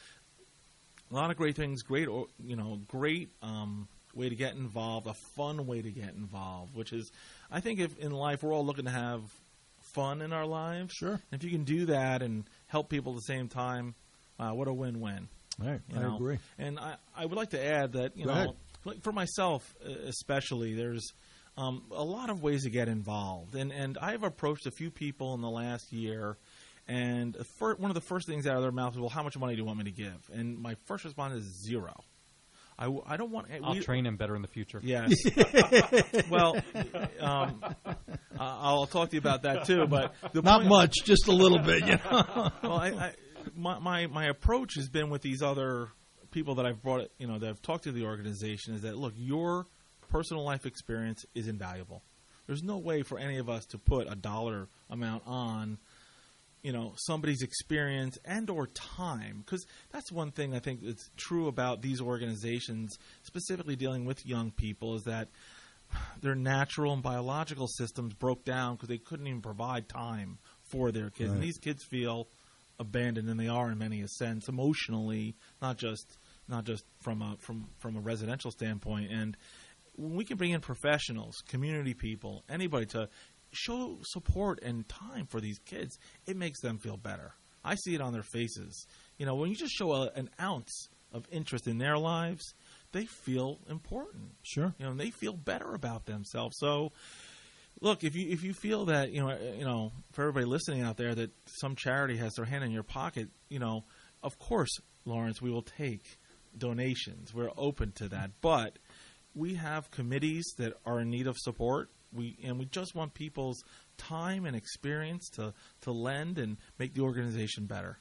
a lot of great things, great or- you know, great um, way to get involved, a fun way to get involved, which is, I think, if in life we're all looking to have fun in our lives. Sure. And if you can do that and help people at the same time, uh, what a win-win. Right. You I know? agree. And I, I would like to add that, you Go know, ahead. like for myself uh, especially, there's um, a lot of ways to get involved. And, and I've approached a few people in the last year, and the fir- one of the first things out of their mouth is, well, how much money do you want me to give? And my first response is zero. I, w- I don't want I'll we, train him better in the future. Yes. Well, um, I- I'll talk to you about that too. But the Not point- much, just a little bit. You know? well, I, I, my, my my approach has been with these other people that I've brought, you know, that I've talked to the organization is that look, your personal life experience is invaluable. There's no way for any of us to put a dollar amount on, you know, somebody's experience and or time, because that's one thing I think that's true about these organizations, specifically dealing with young people, is that their natural and biological systems broke down because they couldn't even provide time for their kids. Right. And these kids feel abandoned, and they are in many a sense emotionally, not just not just from a from from a residential standpoint. And when we can bring in professionals, community people, anybody to show support and time for these kids, it makes them feel better. I see it on their faces. You know, when you just show a, an ounce of interest in their lives, they feel important. Sure. You know, and they feel better about themselves. So, look, if you if you feel that, you know, you know, for everybody listening out there, that some charity has their hand in your pocket, you know, of course, Lawrence, we will take donations. We're open to that, but we have committees that are in need of support. We and we just want people's time and experience to, to lend and make the organization better.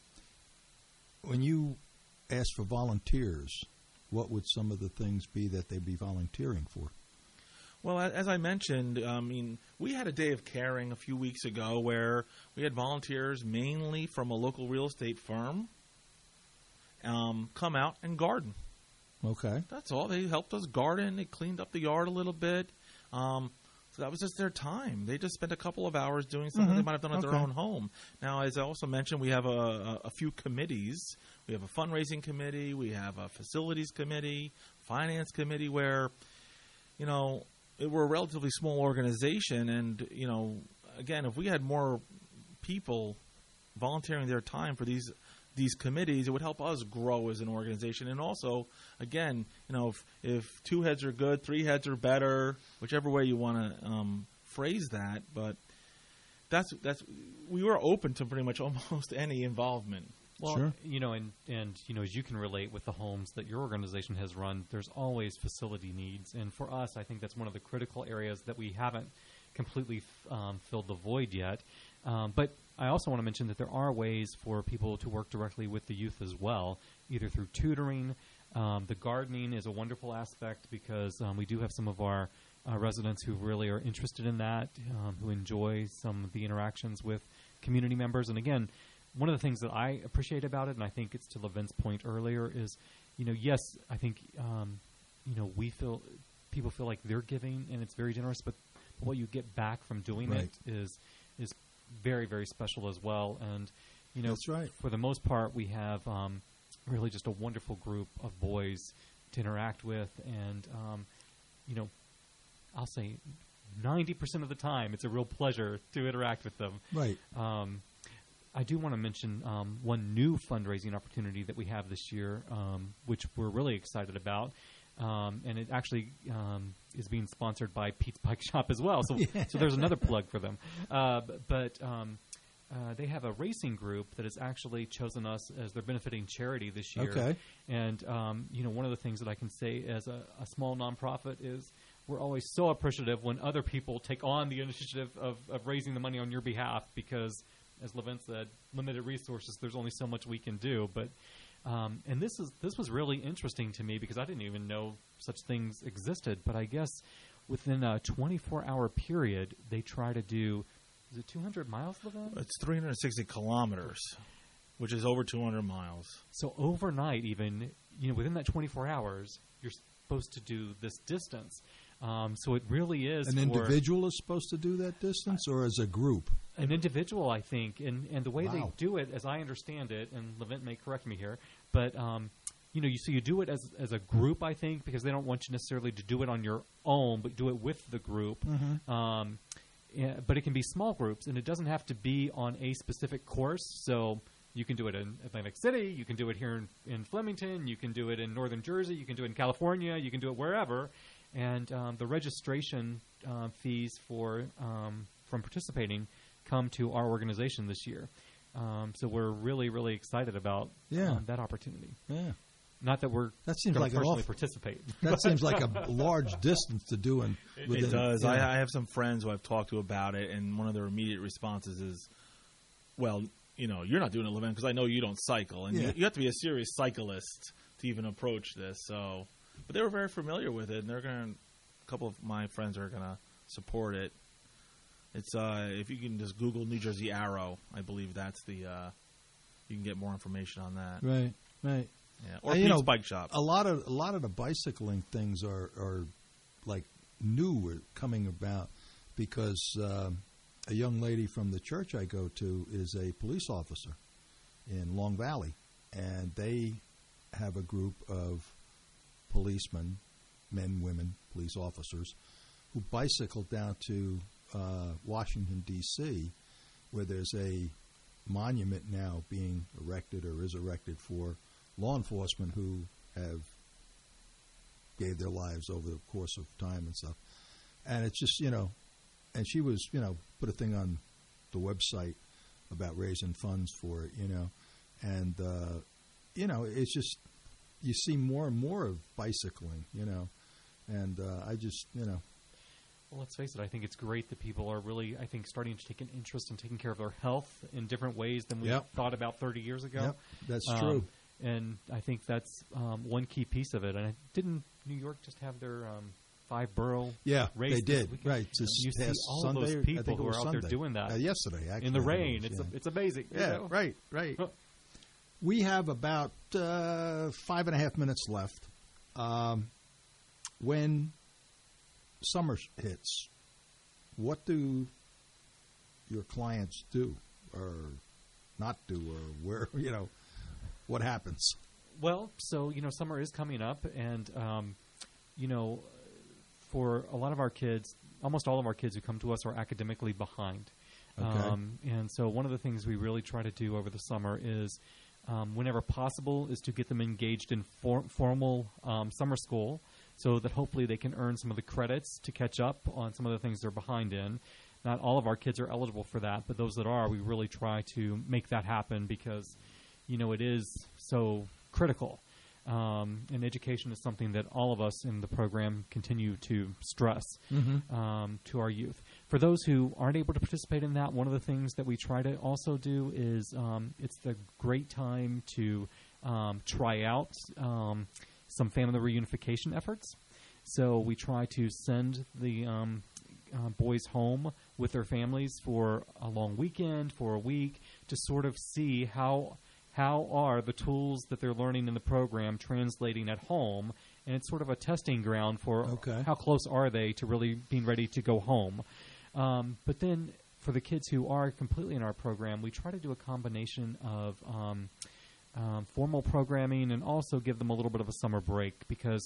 When you ask for volunteers, what would some of the things be that they'd be volunteering for? Well, a- as I mentioned, I mean, we had a day of caring a few weeks ago where we had volunteers mainly from a local real estate firm um, come out and garden. Okay. That's all. They helped us garden. They cleaned up the yard a little bit. Um, so that was just their time. They just spent a couple of hours doing something Mhm. they might have done at their Okay. own home. Now, as I also mentioned, we have a, a, a few committees. We have a fundraising committee. We have a facilities committee, finance committee, where, you know, it, we're a relatively small organization. And, you know, again, if we had more people volunteering their time for these these committees, it would help us grow as an organization. And also, again, you know, if, if two heads are good, three heads are better, whichever way you want to um, phrase that. But that's that's we were open to pretty much almost any involvement. Well, Sure. you know, and, and you know, as you can relate with the homes that your organization has run, there's always facility needs. And for us, I think that's one of the critical areas that we haven't completely um, filled the void yet. Um, but I also want to mention that there are ways for people to work directly with the youth as well, either through tutoring. Um, the gardening is a wonderful aspect because um, we do have some of our uh, residents who really are interested in that, um, who enjoy some of the interactions with community members. And again, one of the things that I appreciate about it, and I think it's to Levin's point earlier, is, you know, yes, I think, um, you know, we feel, people feel like they're giving and it's very generous, but what you get back from doing Right. it is is very, very special as well. And, you know, That's right. for the most part, we have um, really just a wonderful group of boys to interact with. And, um, you know, I'll say ninety percent of the time, it's a real pleasure to interact with them. Right. Um, I do want to mention um, one new fundraising opportunity that we have this year, um, which we're really excited about. Um, and it actually um, is being sponsored by Pete's Bike Shop as well. So, Yeah. so there's another plug for them. Uh, but um, uh, they have a racing group that has actually chosen us as their benefiting charity this year. Okay. And, um, you know, one of the things that I can say as a, a small nonprofit is we're always so appreciative when other people take on the initiative of, of raising the money on your behalf because, as Levent said, limited resources, there's only so much we can do. But Um, and this is this was really interesting to me because I didn't even know such things existed. But I guess within a twenty-four hour period, they try to do, is it two hundred miles, Levent? It's three hundred sixty kilometers, which is over two hundred miles. So overnight, even, you know, within that twenty-four hours, you're supposed to do this distance. Um, so it really is An for individual is supposed to do that distance, or as a group? an individual, I think, and, and the way Wow. they do it, as I understand it, and Levent may correct me here, but um, you know, you so you do it as as a group, I think, because they don't want you necessarily to do it on your own, but do it with the group. Mm-hmm. Um, yeah, but it can be small groups, and it doesn't have to be on a specific course. So you can do it in Atlantic City, you can do it here in, in Flemington, you can do it in Northern Jersey, you can do it in California, you can do it wherever. And um, the registration uh, fees for um, from participating come to our organization this year. Um, so we're really, really excited about Yeah. um, that opportunity. Yeah. Not that we're That seems gonna like an personally awful- participate. That seems like a large distance to do. In, It, within, it does. yeah. I, I have some friends who I've talked to about it, and one of their immediate responses is, well, you know, you're not doing it, Levent, because I know you don't cycle. And Yeah. you, you have to be a serious cyclist to even approach this. So, but they were very familiar with it, and they're going to, a couple of my friends are going to support it. It's uh, if you can just Google New Jersey Arrow, I believe that's the uh, you can get more information on that. Right, right. Yeah, or And, you Pete's know, Bike Shop. A lot of a lot of the bicycling things are are like new or coming about because um, a young lady from the church I go to is a police officer in Long Valley, and they have a group of policemen, men, women, police officers, who bicycle down to uh, Washington, D C, where there's a monument now being erected or is erected for law enforcement who have gave their lives over the course of time and stuff. And it's just, you know, and she was, you know, put a thing on the website about raising funds for it, you know. And, uh, you know, it's just, you see more and more of bicycling, you know. And uh, I just, you know. Well, let's face it, I think it's great that people are really, I think, starting to take an interest in taking care of their health in different ways than we Yep. thought about thirty years ago. Yep, that's Um, true. And I think that's um, one key piece of it. And I, didn't New York just have their um, five borough Yeah, race they this did. weekend? Right. This You see past all Sunday, those I people think it who was are out there Sunday. doing that Uh, yesterday, actually. in the I think it rain. was, It's yeah. a, it's amazing. you Yeah, know? right, right. Huh. We have about uh, five and a half minutes left. Um, when summer hits, what do your clients do or not do, or where, you know, what happens? Well, so, you know, summer is coming up, and, um, you know, for a lot of our kids, almost all of our kids who come to us are academically behind. Okay. Um, and so one of the things we really try to do over the summer is, um, whenever possible, is to get them engaged in for- formal um, summer school so that hopefully they can earn some of the credits to catch up on some of the things they're behind in. Not all of our kids are eligible for that, but those that are, we really try to make that happen because, you know, it is so critical. Um, and education is something that all of us in the program continue to stress Mm-hmm. um, to our youth. For those who aren't able to participate in that, one of the things that we try to also do is um, it's the great time to um, try out um, some family reunification efforts. So we try to send the um, uh, boys home with their families for a long weekend, for a week, to sort of see how how are the tools that they're learning in the program translating at home. And it's sort of a testing ground for Okay. how close are they to really being ready to go home. Um, but then for the kids who are completely in our program, we try to do a combination of um, um, formal programming and also give them a little bit of a summer break, because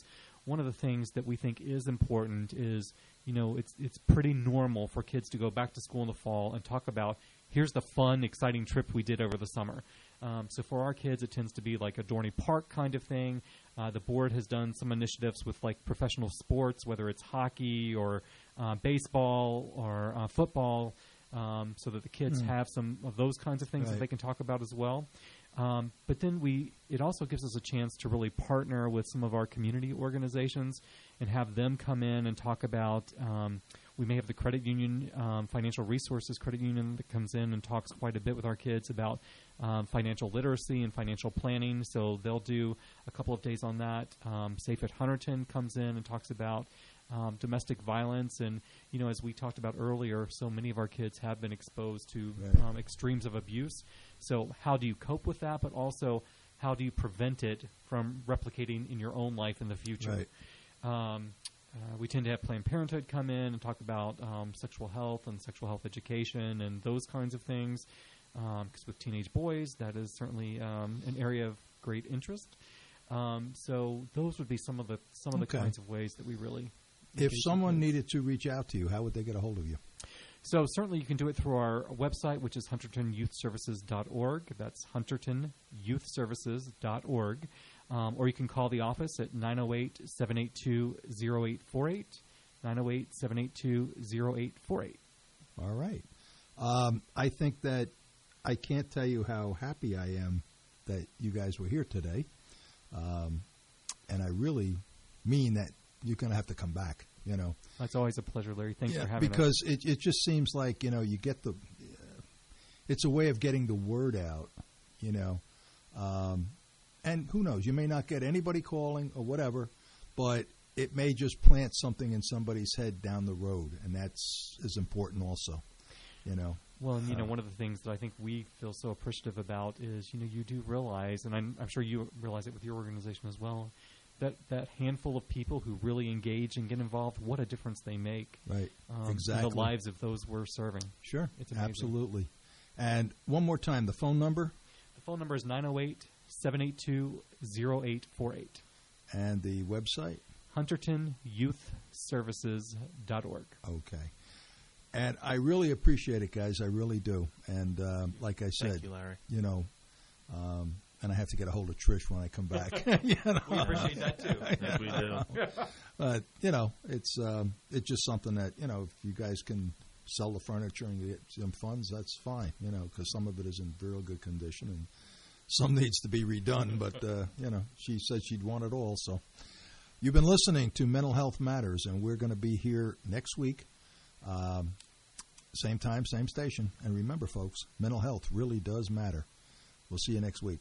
one of the things that we think is important is, you know, it's it's pretty normal for kids to go back to school in the fall and talk about, here's the fun, exciting trip we did over the summer. Um, so for our kids, it tends to be like a Dorney Park kind of thing. Uh, the board has done some initiatives with like professional sports, whether it's hockey or uh, baseball or uh, football, um, so that the kids mm. have some of those kinds of things right. that they can talk about as well. Um, but then we, it also gives us a chance to really partner with some of our community organizations and have them come in and talk about, um, we may have the credit union, um, financial resources credit union that comes in and talks quite a bit with our kids about um, financial literacy and financial planning. So they'll do a couple of days on that. Um, Safe at Hunterdon comes in and talks about um, domestic violence. And, you know, as we talked about earlier, so many of our kids have been exposed to right. um, extremes of abuse. So how do you cope with that, but also how do you prevent it from replicating in your own life in the future? Right. Um, uh, we tend to have Planned Parenthood come in and talk about um, sexual health and sexual health education and those kinds of things, because um, with teenage boys, that is certainly um, an area of great interest. Um, so those would be some of the some of the okay. kinds of ways that we really. If someone needed to reach out to you, how would they get a hold of you? So certainly you can do it through our website, which is Hunterdon Youth Services dot org. That's Hunterdon Youth Services dot org. Um, or you can call the office at nine oh eight, seven eight two, oh eight four eight, nine oh eight, seven eight two, oh eight four eight. All right. Um, I think that I can't tell you how happy I am that you guys were here today. Um, and I really mean that you're going to have to come back, you know. That's always a pleasure, Larry. Thanks yeah, for having because us. Because it, it just seems like, you know, you get the uh, – it's a way of getting the word out, you know. Um, and who knows, you may not get anybody calling or whatever, but it may just plant something in somebody's head down the road, and that's is important also, you know. Well, and, you know, one of the things that I think we feel so appreciative about is, you know, you do realize, and I'm, I'm sure you realize it with your organization as well, that that handful of people who really engage and get involved, what a difference they make right. um, exactly. in the lives of those we're serving. Sure, it's amazing. Absolutely. And one more time, the phone number? The phone number is nine oh eight, seven eight two, oh eight four eight. And the website? Hunterdon Youth Services dot org. Okay. And I really appreciate it, guys. I really do. And um, like I said, Thank you, Larry. You know, um, and I have to get a hold of Trish when I come back. you know? We appreciate that, too. Yes, we do. But, you know, it's um, it's just something that, you know, if you guys can sell the furniture and get some funds, that's fine, you know, because some of it is in real good condition and some needs to be redone. But, uh, you know, she said she'd want it all. So you've been listening to Mental Health Matters, and we're going to be here next week. Um, same time, same station. And remember, folks, mental health really does matter. We'll see you next week.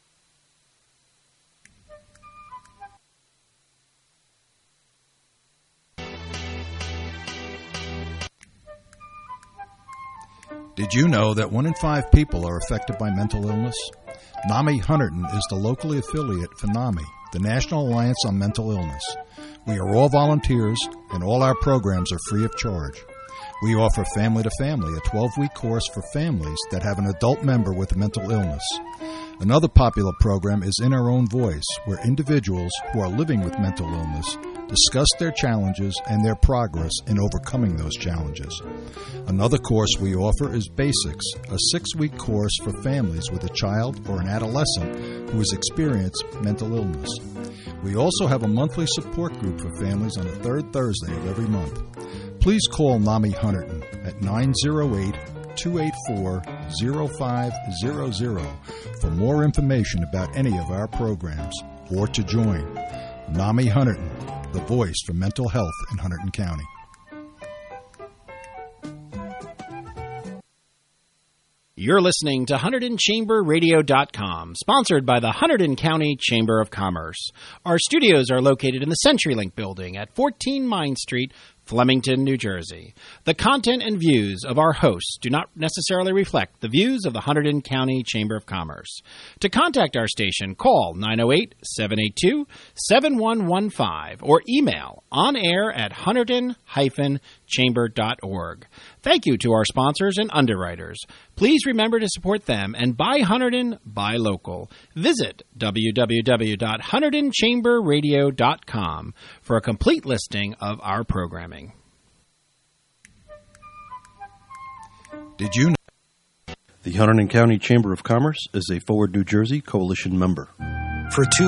Did you know that one in five people are affected by mental illness? NAMI Hunterdon is the local affiliate for NAMI, the National Alliance on Mental Illness. We are all volunteers, and all our programs are free of charge. We offer Family to Family, a twelve-week course for families that have an adult member with mental illness. Another popular program is In Our Own Voice, where individuals who are living with mental illness discuss their challenges and their progress in overcoming those challenges. Another course we offer is Basics, a six-week course for families with a child or an adolescent who has experienced mental illness. We also have a monthly support group for families on the third Thursday of every month. Please call NAMI Hunterdon at nine oh eight, two eight four, oh five hundred for more information about any of our programs or to join. NAMI Hunterdon, the voice for mental health in Hunterdon County. You're listening to Hunterdon Chamber Radio dot com, sponsored by the Hunterdon County Chamber of Commerce. Our studios are located in the CenturyLink building at fourteen Mine Street, Flemington, New Jersey. The content and views of our hosts do not necessarily reflect the views of the Hunterdon County Chamber of Commerce. To contact our station, call nine oh eight, seven eight two, seven one one five or email on air at hunterdon dash chamber dot org. Thank you to our sponsors and underwriters. Please remember to support them and buy Hunterdon, buy local. Visit w w w dot hunterdon chamber radio dot com for a complete listing of our programming. Did you know the Hunterdon County Chamber of Commerce is a Forward New Jersey Coalition member? for two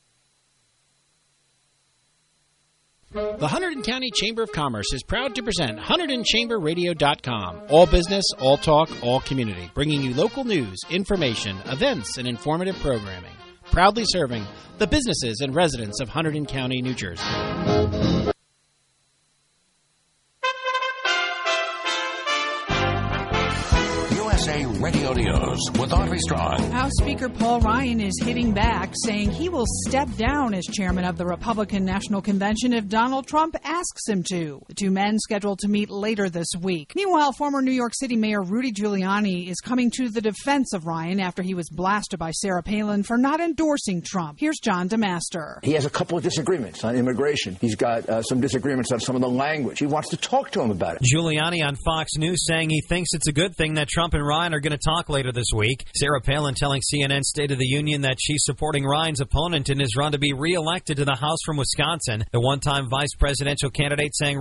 The Hunterdon County Chamber of Commerce is proud to present hunterdon chamber radio dot com. All business, all talk, all community. Bringing you local news, information, events, and informative programming. Proudly serving the businesses and residents of Hunterdon County, New Jersey. Radio News with Audrey Strong. House Speaker Paul Ryan is hitting back, saying he will step down as chairman of the Republican National Convention if Donald Trump asks him to. The two men scheduled to meet later this week. Meanwhile, former New York City Mayor Rudy Giuliani is coming to the defense of Ryan after he was blasted by Sarah Palin for not endorsing Trump. Here's John DeMaster. He has a couple of disagreements on immigration. He's got uh, some disagreements on some of the language. He wants to talk to him about it. Giuliani on Fox News saying he thinks it's a good thing that Trump and Ryan are going to talk later this week. Sarah Palin telling C N N State of the Union that she's supporting Ryan's opponent in his run to be reelected to the House from Wisconsin. The one-time vice presidential candidate saying